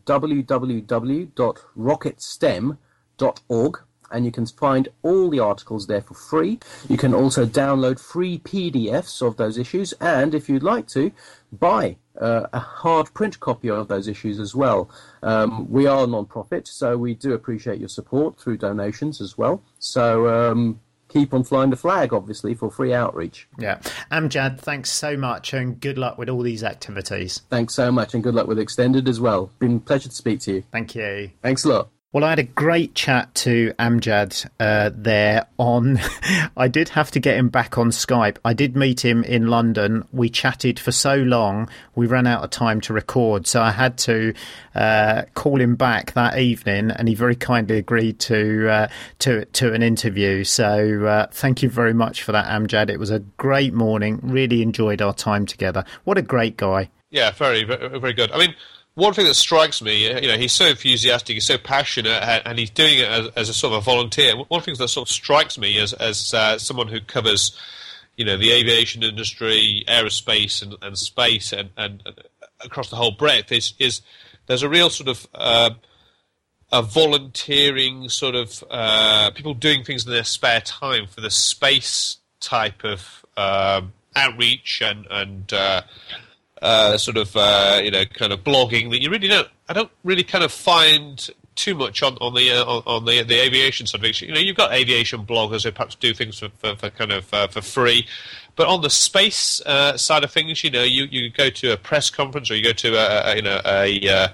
www.rocketstem.org, and you can find all the articles there for free. You can also download free PDFs of those issues, and if you'd like to, buy a hard print copy of those issues as well. We are a non-profit, so we do appreciate your support through donations as well. So keep on flying the flag, obviously, for free outreach. Yeah. Amjad, thanks so much, and good luck with all these activities. Thanks so much, and good luck with Extended as well. Been a pleasure to speak to you. Thank you. Thanks a lot. Well, I had a great chat to Amjad there on... I did have to get him back on Skype. I did meet him in London. We chatted for so long, we ran out of time to record. So I had to call him back that evening, and he very kindly agreed to an interview. So thank you very much for that, Amjad. It was a great morning. Really enjoyed our time together. What a great guy. Yeah, very, very, very good. I mean, one thing that strikes me, he's so enthusiastic, he's so passionate, and he's doing it as a sort of a volunteer. One of the things that sort of strikes me as someone who covers, the aviation industry, aerospace, and space, and across the whole breadth, is there's a real sort of a volunteering sort of people doing things in their spare time for the space type of outreach and sort of kind of blogging that you really don't. I don't really kind of find too much on the aviation side of it. You've got aviation bloggers who perhaps do things for free, but on the space side of things, you go to a press conference or you go to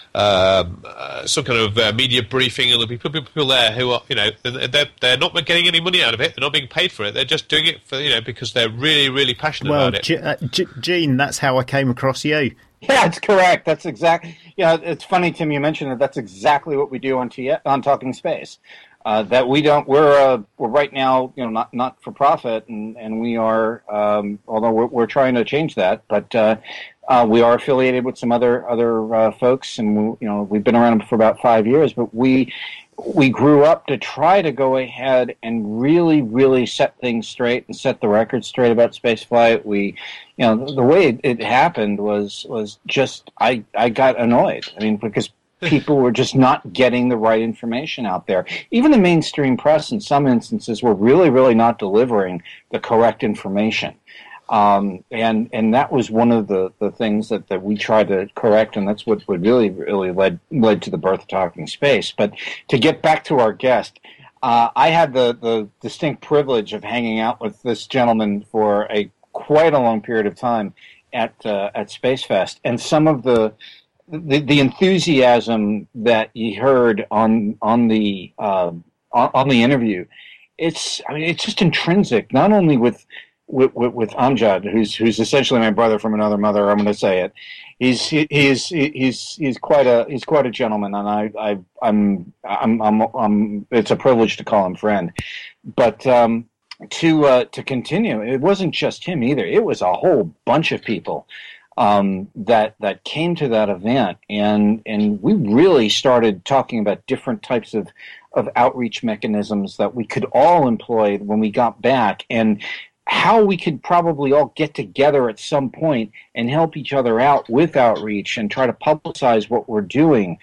some kind of media briefing, and there'll be people there who are, they're not getting any money out of it. They're not being paid for it. They're just doing it for, because they're really, really passionate about it. Gene, that's how I came across you. Yeah, that's correct. That's exactly. It's funny, Tim. You mentioned that. That's exactly what we do on Talking Space. That we don't. We're right now, not for profit, and we are. Although we're trying to change that, but. We are affiliated with some other folks, and we've been around for about 5 years. But we grew up to try to go ahead and really, really set things straight and set the record straight about spaceflight. The way it happened was just I got annoyed. I mean, because people were just not getting the right information out there. Even the mainstream press, in some instances, were really, really not delivering the correct information. And that was one of the things that we tried to correct, and that's what really, really led to the birth of Talking Space. But to get back to our guest, I had the distinct privilege of hanging out with this gentleman for quite a long period of time at Space Fest, and some of the enthusiasm that you heard on the interview, it's just intrinsic, not only with Amjad, who's essentially my brother from another mother. I'm going to say it. He's quite a gentleman, and I'm it's a privilege to call him friend. But to continue, it wasn't just him either. It was a whole bunch of people that came to that event, and we really started talking about different types of outreach mechanisms that we could all employ when we got back, and how we could probably all get together at some point and help each other out with outreach and try to publicize what we're doing,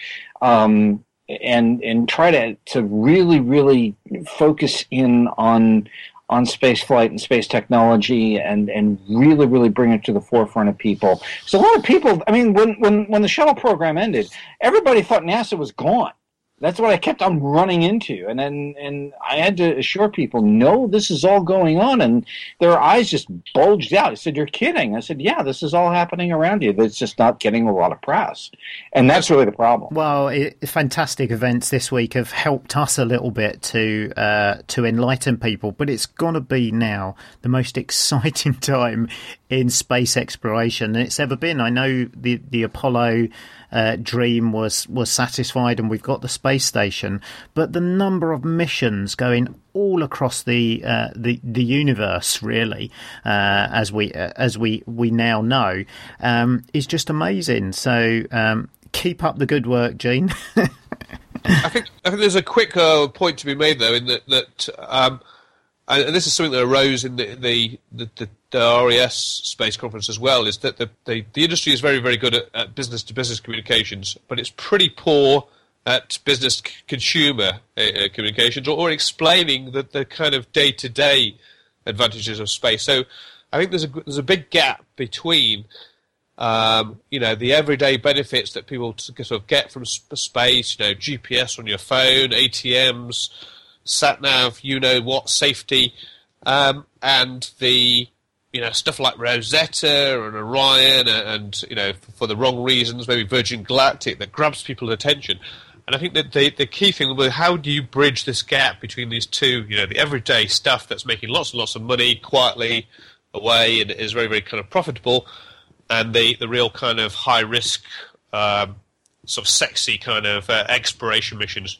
and try to really, really focus in on space flight and space technology and really, really bring it to the forefront of people. So a lot of people, I mean, when the shuttle program ended, everybody thought NASA was gone. That's what I kept on running into, and I had to assure people, no, this is all going on, and their eyes just bulged out. I said, "You're kidding?" I said, "Yeah, this is all happening around you. It's just not getting a lot of press," and that's really the problem. Well, fantastic events this week have helped us a little bit to enlighten people, but it's going to be now the most exciting time in space exploration than it's ever been. I know the Apollo dream was satisfied, and we've got the space station, but the number of missions going all across the universe, really, as we now know, is just amazing. So keep up the good work, Gene. I think there's a quick point to be made though, in that and this is something that arose in the RES space conference as well, is that the industry is very, very good at business-to-business communications, but it's pretty poor at business-consumer communications or explaining the kind of day-to-day advantages of space. So I think there's a big gap between the everyday benefits that people sort of get from space, GPS on your phone, ATMs, sat-nav, safety, and the stuff like Rosetta and Orion, and for the wrong reasons, maybe Virgin Galactic, that grabs people's attention. And I think that the key thing will be, how do you bridge this gap between these two, the everyday stuff that's making lots and lots of money quietly away and is very, very kind of profitable, and the real kind of high-risk, sort of sexy kind of exploration missions.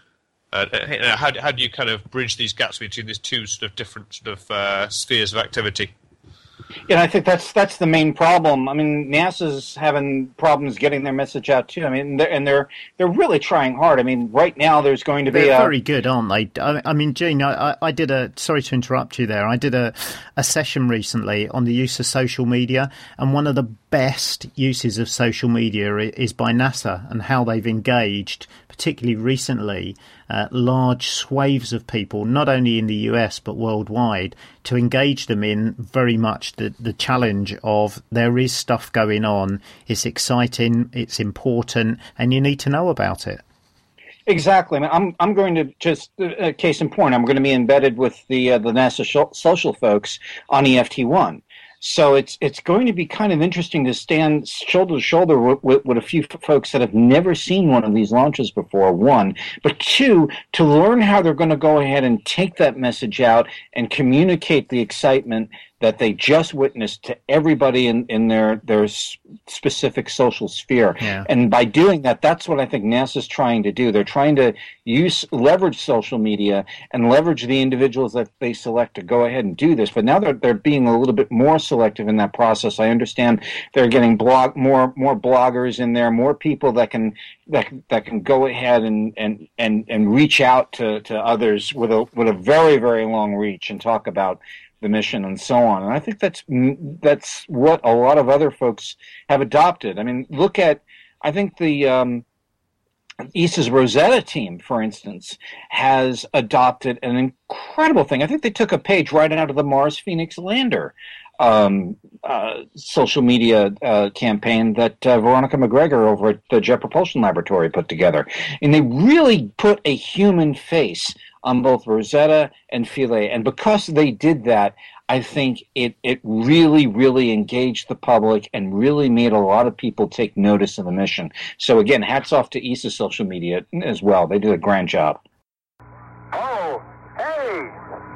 How do you kind of bridge these gaps between these two sort of different sort of spheres of activity? Yeah, I think that's the main problem. I mean, NASA's having problems getting their message out too. I mean, they're really trying hard. I mean, right now there's going to be they're very good, aren't they? I mean, Gene, I did sorry to interrupt you there. I did a session recently on the use of social media, and one of the best uses of social media is by NASA and how they've engaged, particularly recently, large swathes of people, not only in the US but worldwide, to engage them in very much the challenge of there is stuff going on, it's exciting, it's important, and you need to know about it. Exactly. I mean, I'm going to just case in point. I'm going to be embedded with the NASA social folks on EFT1. So it's going to be kind of interesting to stand shoulder to shoulder with a few folks that have never seen one of these launches before, one. But two, to learn how they're going to go ahead and take that message out and communicate the excitement that they just witnessed to everybody in their specific social sphere. Yeah. And by doing that, that's what I think NASA's trying to do. They're trying to leverage social media and leverage the individuals that they select to go ahead and do this. But now they're being a little bit more selective in that process. I understand they're getting more bloggers in there, more people that can go ahead and reach out to others with a very, very long reach and talk about the mission and so on. And I think that's what a lot of other folks have adopted. I mean, I think the ESA's Rosetta team, for instance, has adopted an incredible thing. I think they took a page right out of the Mars Phoenix lander social media campaign that Veronica McGregor over at the Jet Propulsion Laboratory put together. And they really put a human face on both Rosetta and Philae. And because they did that, I think it really, really engaged the public and really made a lot of people take notice of the mission. So again, hats off to ESA social media as well. They did a grand job. Oh, hey!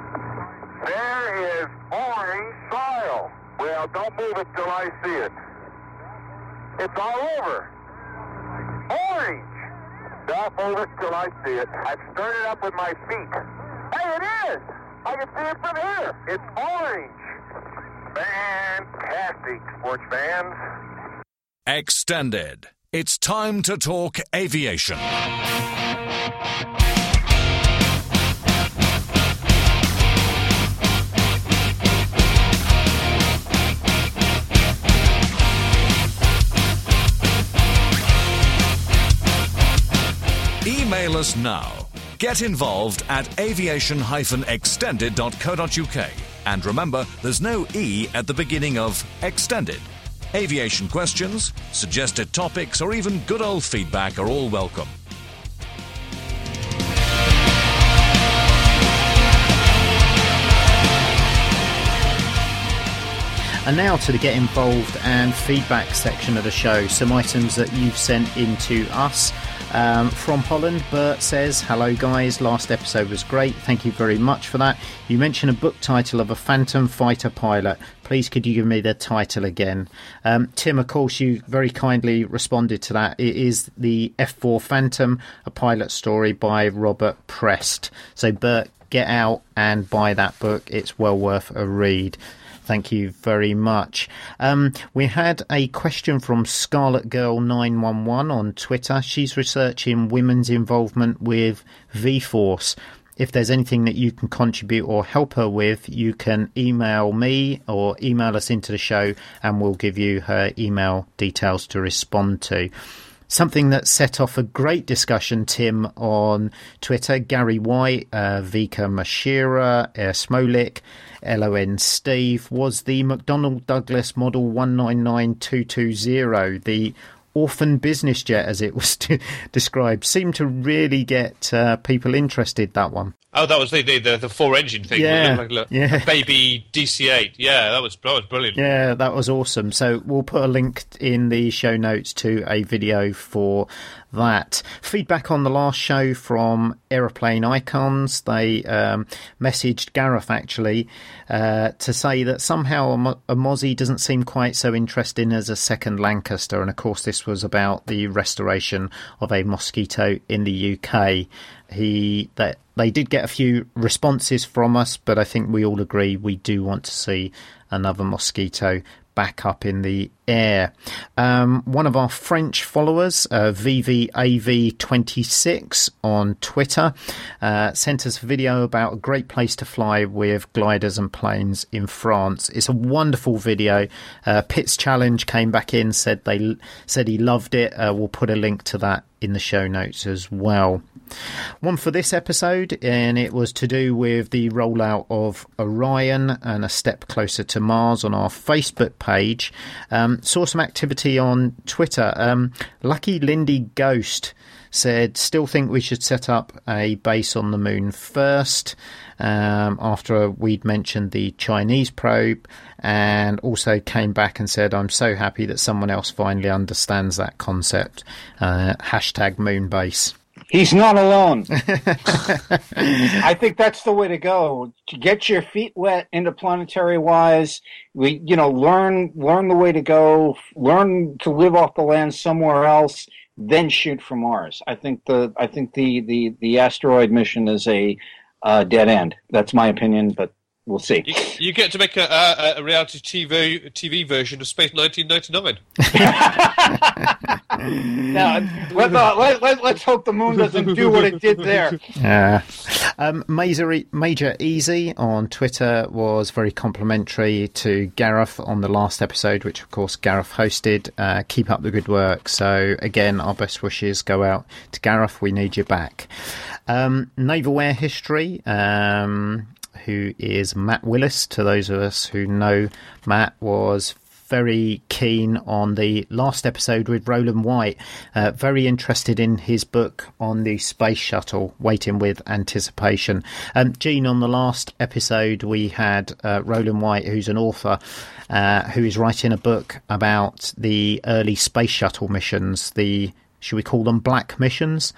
There is orange soil. Well, don't move it till I see it. It's all over. Orange! Don't move it till I see it. I've stirred it up with my feet. Hey, it is! I can see it from here. It's orange. Fantastic, sports fans. Extended. It's time to talk aviation. Email us now. Get involved at aviation-extended.co.uk. And remember, there's no E at the beginning of Extended. Aviation questions, suggested topics, or even good old feedback are all welcome. And now to the Get Involved and Feedback section of the show. Some items that you've sent in to us. From Holland, Bert says, hello guys, last episode was great, thank you very much for that. You mentioned a book title of a Phantom fighter pilot. Please could you give me the title again? Tim, of course, you very kindly responded to that. It is the F4 Phantom, a pilot story by Robert Prest. So Bert, get out and buy that book, it's well worth a read. Thank you very much. We had a question from Scarlet Girl 911 on Twitter. She's researching women's involvement with V-Force. If there's anything that you can contribute or help her with, you can email me or email us into the show and we'll give you her email details to respond to. Something that set off a great discussion, Tim, on Twitter. Gary White, Vika Mashira, Air Smolik, LON Steve, was the McDonnell Douglas Model 199220, the orphan business jet, as it was described. Seemed to really get people interested, that one. Oh, that was the four-engine thing. Yeah, yeah. Baby DC-8. Yeah, that was brilliant. Yeah, that was awesome. So we'll put a link in the show notes to a video for that. Feedback on the last show from Aeroplane Icons. They messaged Gareth, actually, to say that somehow a Mozzie doesn't seem quite so interesting as a second Lancaster. And, of course, this was about the restoration of a Mosquito in the UK. They did get a few responses from us, but I think we all agree we do want to see another Mosquito back up in the air. One of our French followers, VVAV26 on Twitter, sent us a video about a great place to fly with gliders and planes in France. It's a wonderful video. Pitt's Challenge came back in, said he loved it. We'll put a link to that in the show notes as well. One for this episode, and it was to do with the rollout of Orion and a step closer to Mars on our Facebook page. Saw some activity on Twitter. Lucky Lindy Ghost said, still think we should set up a base on the moon first, after we'd mentioned the Chinese probe, and also came back and said, I'm so happy that someone else finally understands that concept. Hashtag moon base. He's not alone. I think that's the way to go. To get your feet wet interplanetary wise, learn the way to go, learn to live off the land somewhere else, then shoot for Mars. I think the asteroid mission is a dead end. That's my opinion, but we'll see. You get to make a reality TV version of Space 1999. Now, let's hope the moon doesn't do what it did there. Major Easy on Twitter was very complimentary to Gareth on the last episode, which of course Gareth hosted. Keep up the good work. So again, our best wishes go out to Gareth. We need you back. Naval Air History, who is Matt Willis. To those of us who know Matt, was very keen on the last episode with Roland White, very interested in his book on the space shuttle, waiting with anticipation. Gene, on the last episode we had Roland White, who's an author, who is writing a book about the early space shuttle missions, should we call them black missions?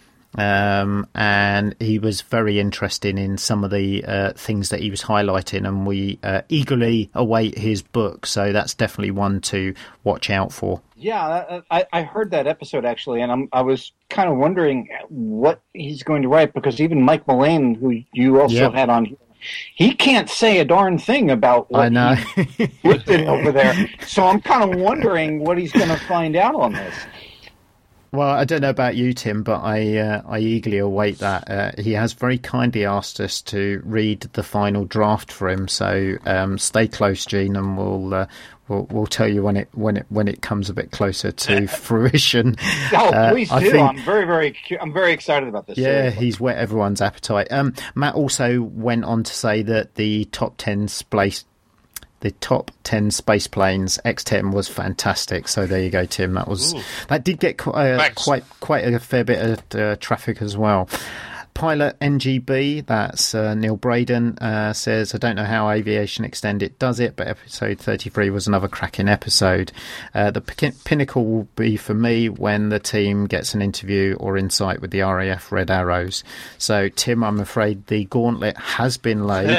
And he was very interested in some of the things that he was highlighting, and we eagerly await his book, so that's definitely one to watch out for. Yeah, I heard that episode actually, and I was kind of wondering what he's going to write, because even Mike Mullane, who you also had on here, he can't say a darn thing about what he looked at over there, so I'm kind of wondering what he's going to find out on this. Well, I don't know about you, Tim, but I eagerly await that. He has very kindly asked us to read the final draft for him, so stay close, Gene, and we'll tell you when it comes a bit closer to fruition. Oh, please do! I'm very excited about this. Yeah, he's whet everyone's appetite. Matt also went on to say that the top 10 space planes, X-10 was fantastic. So there you go, Tim. That did get quite a fair bit of traffic as well. Pilot NGB, that's Neil Braden, says, I don't know how Aviation Extended does it, but episode 33 was another cracking episode. The pinnacle will be for me when the team gets an interview or insight with the RAF Red Arrows. So, Tim, I'm afraid the gauntlet has been laid.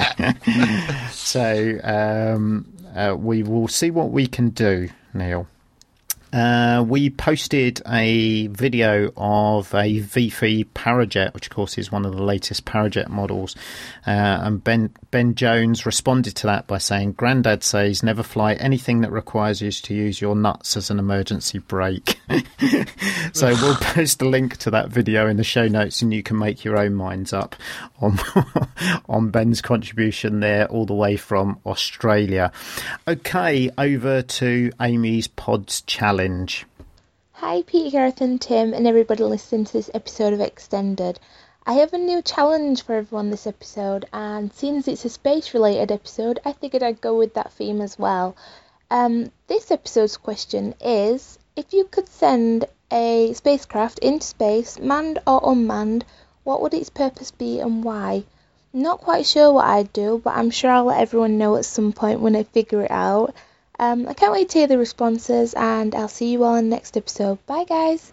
So we will see what we can do, Neil. We posted a video of a V3 Parajet, which of course is one of the latest Parajet models, and Ben Jones responded to that by saying, Grandad says never fly anything that requires you to use your nuts as an emergency brake. So we'll post a link to that video in the show notes, and you can make your own minds up on Ben's contribution there, all the way from Australia. Okay, over to Amy's Pods Challenge. Hi Peter, Gareth and Tim and everybody listening to this episode of Extended. I have a new challenge for everyone this episode, and since it's a space related episode, I figured I'd go with that theme as well. This episode's question is, if you could send a spacecraft into space, manned or unmanned, what would its purpose be and why? Not quite sure what I'd do, but I'm sure I'll let everyone know at some point when I figure it out. I can't wait to hear the responses, and I'll see you all in the next episode. Bye, guys.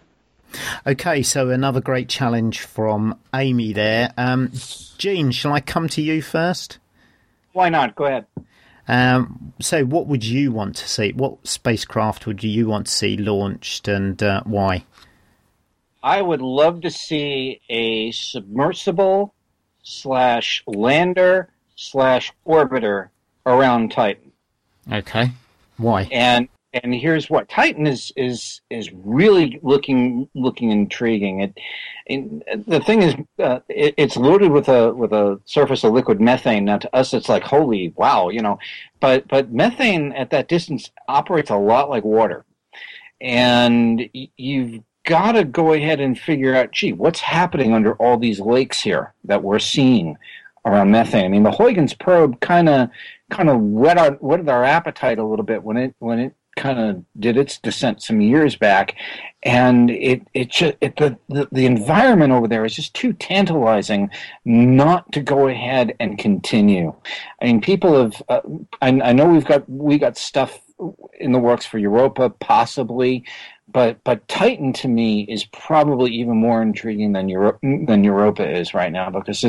Okay, so another great challenge from Amy there. Gene, shall I come to you first? Why not? Go ahead. So what would you want to see? What spacecraft would you want to see launched, and why? I would love to see a submersible / lander / orbiter around Titan. Okay. Why? And here's what Titan is really looking intriguing. The thing is, it's loaded with a surface of liquid methane. Now to us, it's like holy wow, but methane at that distance operates a lot like water, and you've got to go ahead and figure out, gee, what's happening under all these lakes here that we're seeing around methane. I mean, the Huygens probe kind of whetted our appetite a little bit when it kind of did its descent some years back, and the environment over there is just too tantalizing not to go ahead and continue. I mean, people have. I know we got stuff in the works for Europa, possibly. But Titan to me is probably even more intriguing than Europa is right now, because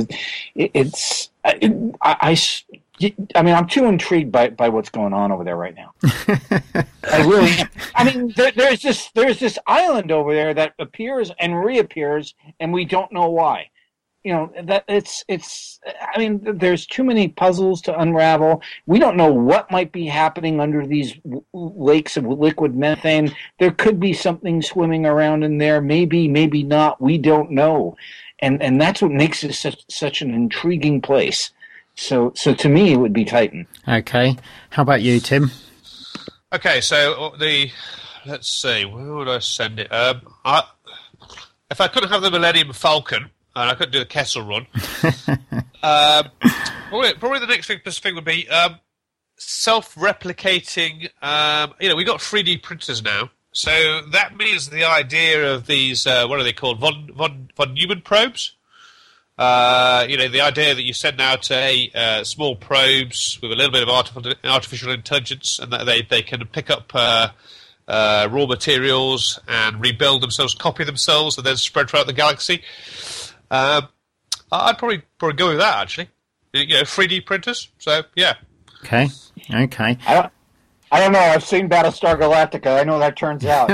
I'm too intrigued by what's going on over there right now. I really am. I mean, there's this island over there that appears and reappears, and we don't know why. That it's. I mean, there's too many puzzles to unravel. We don't know what might be happening under these lakes of liquid methane. There could be something swimming around in there. Maybe, maybe not. We don't know, and that's what makes it such an intriguing place. So to me, it would be Titan. Okay. How about you, Tim? Okay, so let's see, where would I send it? If I couldn't have the Millennium Falcon, and I couldn't do the Kessel Run, probably the next big thing would be self-replicating. We've got 3D printers now, so that means the idea of these, what are they called, von Neumann probes? The idea that you send out small probes with a little bit of artificial intelligence, and that they can pick up raw materials and rebuild themselves, copy themselves, and then spread throughout the galaxy. I'd probably go with that, actually. 3D printers. So yeah. Okay. I don't know. I've seen Battlestar Galactica. I know that turns out.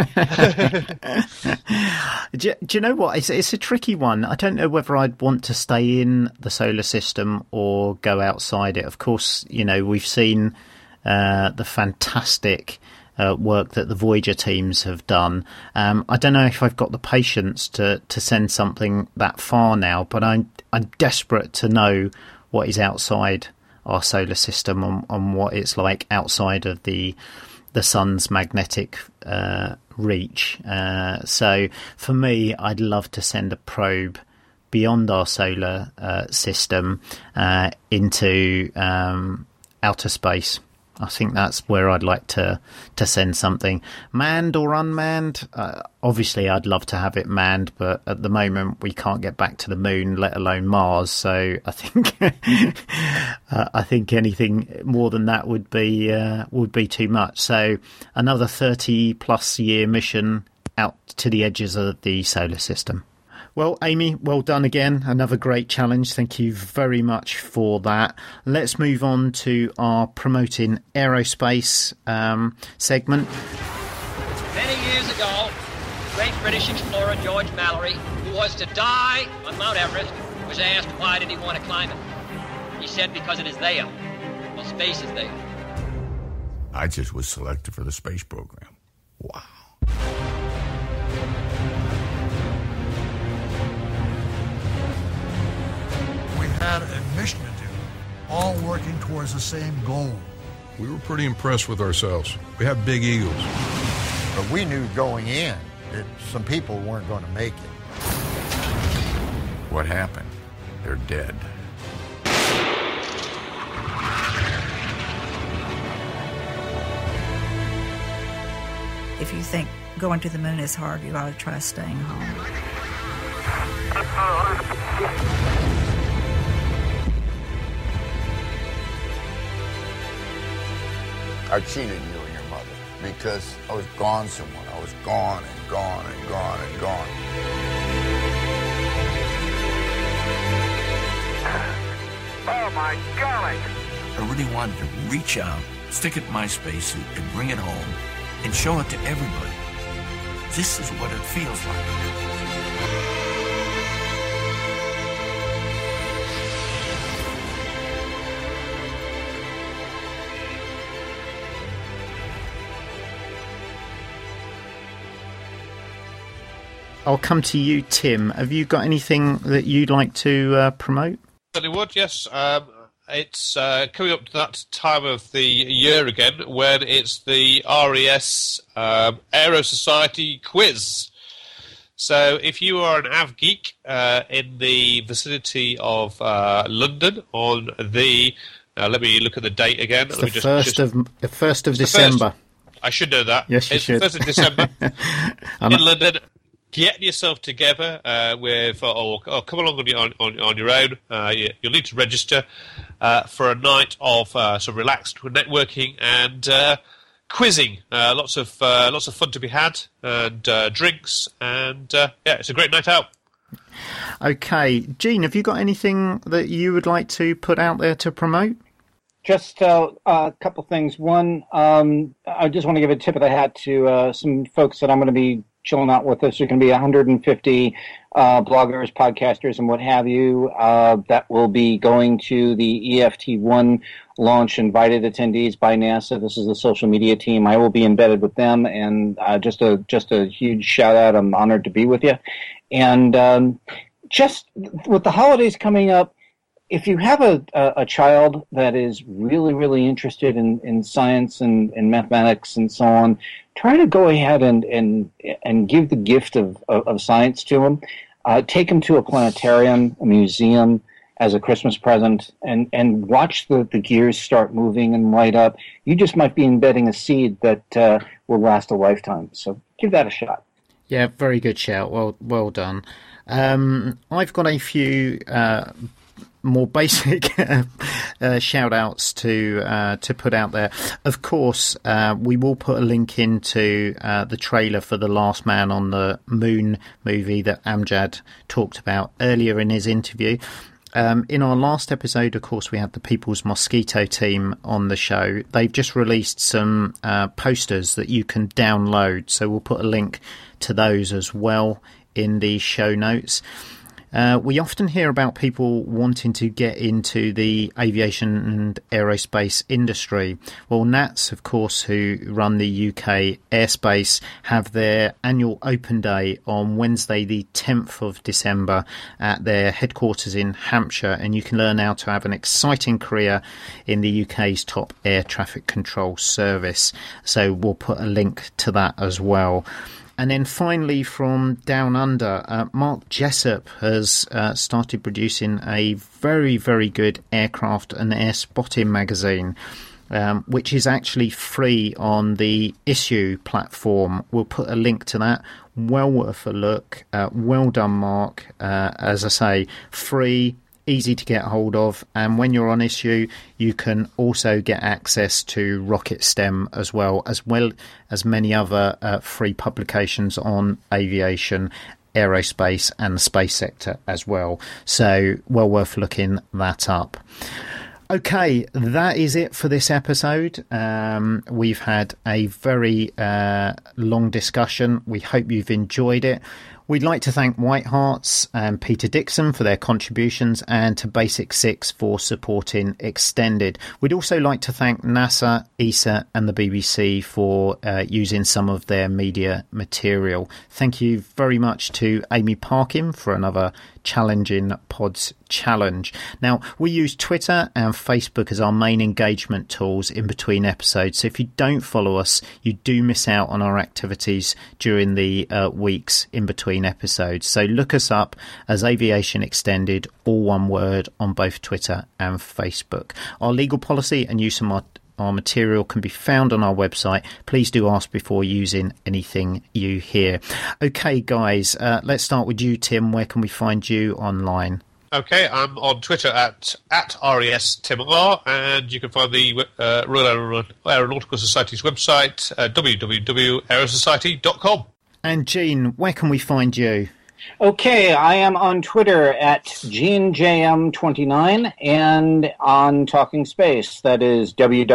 Do you know what? It's a tricky one. I don't know whether I'd want to stay in the solar system or go outside it. Of course, we've seen the fantastic work that the Voyager teams have done. I don't know if I've got the patience to send something that far now, but I'm desperate to know what is outside our solar system on what it's like outside of the sun's magnetic reach. So for me, I'd love to send a probe beyond our solar system into outer space. I think that's where I'd like to send something. Manned or unmanned? Obviously, I'd love to have it manned, but at the moment, we can't get back to the moon, let alone Mars. So I think I think anything more than that would be too much. So another 30+ year mission out to the edges of the solar system. Well, Amy, well done again. Another great challenge. Thank you very much for that. Let's move on to our Promoting Aerospace segment. Many years ago, great British explorer George Mallory, who was to die on Mount Everest, was asked why did he want to climb it. He said because it is there. Well, space is there. I just was selected for the space program. Wow. Had a mission to do, all working towards the same goal. We were pretty impressed with ourselves. We have big egos. But we knew going in that some people weren't going to make it. What happened? They're dead. If you think going to the moon is hard, you ought to try staying home. I cheated you and your mother. because I was gone somewhere. I was gone and gone and gone and gone. Oh, my golly. I really wanted to reach out, stick it in MySpace, and bring it home, and show it to everybody. This is what it feels like. I'll come to you, Tim. Have you got anything that you'd like to promote? Certainly would, yes. It's coming up to that time of the year again when it's the RES Aero Society quiz. So if you are an AV geek in the vicinity of London on the... let me look at the date again. It's the 1st of December. I should know that. Yes, you it's should. It's the 1st of December in London. Get yourself together with, or come along on your own. You'll need to register for a night of some relaxed networking and quizzing. Lots of fun to be had, and drinks, and it's a great night out. Okay, Gene, have you got anything that you would like to put out there to promote? Just a couple things. One, I just want to give a tip of the hat to some folks that I'm going to be chilling out with us. There's going to be 150 bloggers, podcasters, and what have you that will be going to the EFT1 launch, invited attendees by NASA. This is the social media team. I will be embedded with them, and just a huge shout out. I'm honored to be with you. And just with the holidays coming up, if you have a child that is really, really interested in science and mathematics and so on, try to go ahead and give the gift of science to them. Take them to a planetarium, a museum, as a Christmas present, and watch the gears start moving and light up. You just might be embedding a seed that will last a lifetime. So give that a shot. Yeah, very good shout. Well done. I've got a few more basic shout outs to put out there. Of course, we will put a link into the trailer for The Last Man on the Moon movie that Amjad talked about earlier in his interview. In our last episode, of course, we had the People's Mosquito team on the show. They've just released some posters that you can download, so we'll put a link to those as well in the show notes. We often hear about people wanting to get into the aviation and aerospace industry. Well, NATS, of course, who run the UK airspace, have their annual open day on Wednesday, the 10th of December at their headquarters in Hampshire, and you can learn how to have an exciting career in the UK's top air traffic control service. So we'll put a link to that as well. And then finally, from Down Under, Mark Jessup has started producing a very, very good aircraft and air spotting magazine, which is actually free on the Issue platform. We'll put a link to that. Well worth a look. Well done, Mark. As I say, free, easy to get hold of, and when you're on Issue you can also get access to Rocket STEM as well as many other free publications on aviation, aerospace and the space sector as well, so well worth looking that up. Okay, that is it for this episode. We've had a very long discussion. We hope you've enjoyed it. We'd like to thank White Harts and Peter Dixon for their contributions, and to Basic 6 for supporting Extended. We'd also like to thank NASA, ESA and the BBC for using some of their media material. Thank you very much to Amy Parkin for another challenging Pods challenge. Now, we use Twitter and Facebook as our main engagement tools in between episodes, so if you don't follow us, you do miss out on our activities during the weeks in between episodes. So look us up as Aviation Extended, all one word, on both Twitter and Facebook. Our legal policy and use of our material can be found on our website. Please do ask before using anything you hear. Okay, guys, let's start with you, Tim. Where can we find you online? Okay, I'm on Twitter at RESTimR, and you can find the Royal Aeronautical Society's website, www.aerosociety.com. And Gene, where can we find you? Okay, I am on Twitter at GeneJM29 and on Talking Space. That is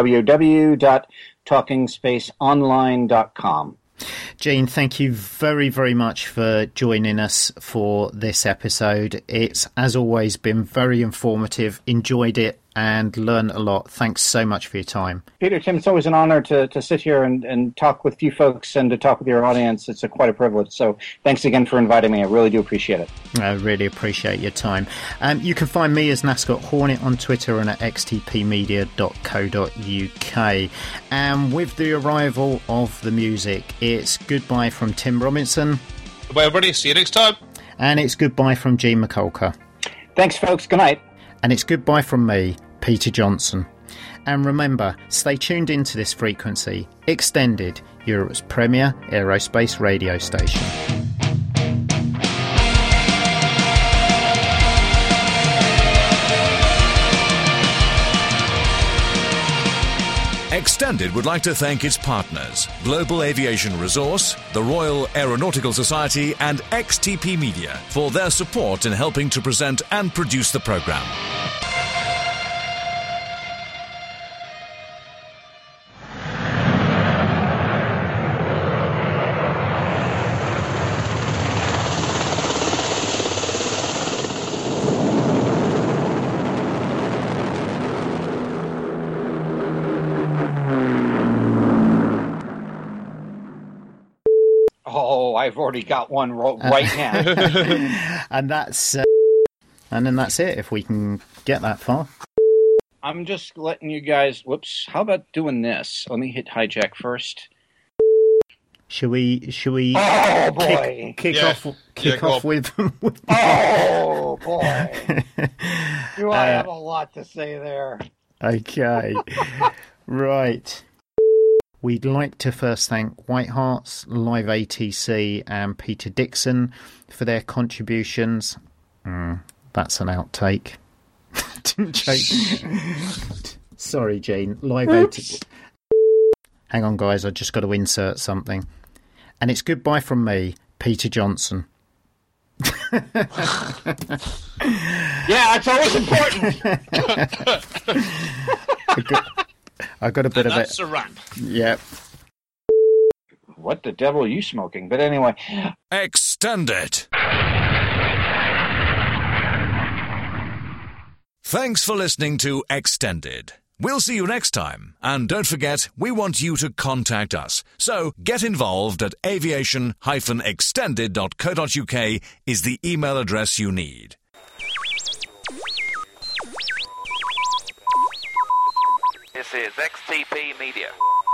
www.talkingspaceonline.com. Gene, thank you very, very much for joining us for this episode. It's, as always, been very informative, enjoyed it, and learned a lot. Thanks so much for your time. Peter, Tim, it's always an honor to sit here and talk with you folks and to talk with your audience. It's quite a privilege. So thanks again for inviting me. I really do appreciate it. I really appreciate your time. You can find me as Nascot Hornet on Twitter and at xtpmedia.co.uk. And with the arrival of the music, it's goodbye from Tim Robinson. Goodbye, everybody. See you next time. And it's goodbye from Gene McCulker. Thanks, folks. Good night. And it's goodbye from me, Peter Johnson. And remember, stay tuned into this frequency. Extended, Europe's premier aerospace radio station. Extended would like to thank its partners, Global Aviation Resource, the Royal Aeronautical Society and XTP Media for their support in helping to present and produce the program. I've already got one right now. And that's and then that's it, if we can get that far. I'm just letting you guys... Whoops. How about doing this? Let me hit hijack first. Should we oh, boy. kick off with oh, boy. Do I have a lot to say there? Okay. Right. We'd like to first thank White Hearts, Live ATC and Peter Dixon for their contributions. That's an outtake. Sorry, Gene. Live ATC. Hang on, guys. I just got to insert something. And it's goodbye from me, Peter Johnson. Yeah, it's always important. I got a bit of it. That's a wrap. Yep. What the devil are you smoking? But anyway. Extended. Thanks for listening to Extended. We'll see you next time. And don't forget, we want you to contact us. So get involved at aviation-extended.co.uk is the email address you need. This is XTP Media.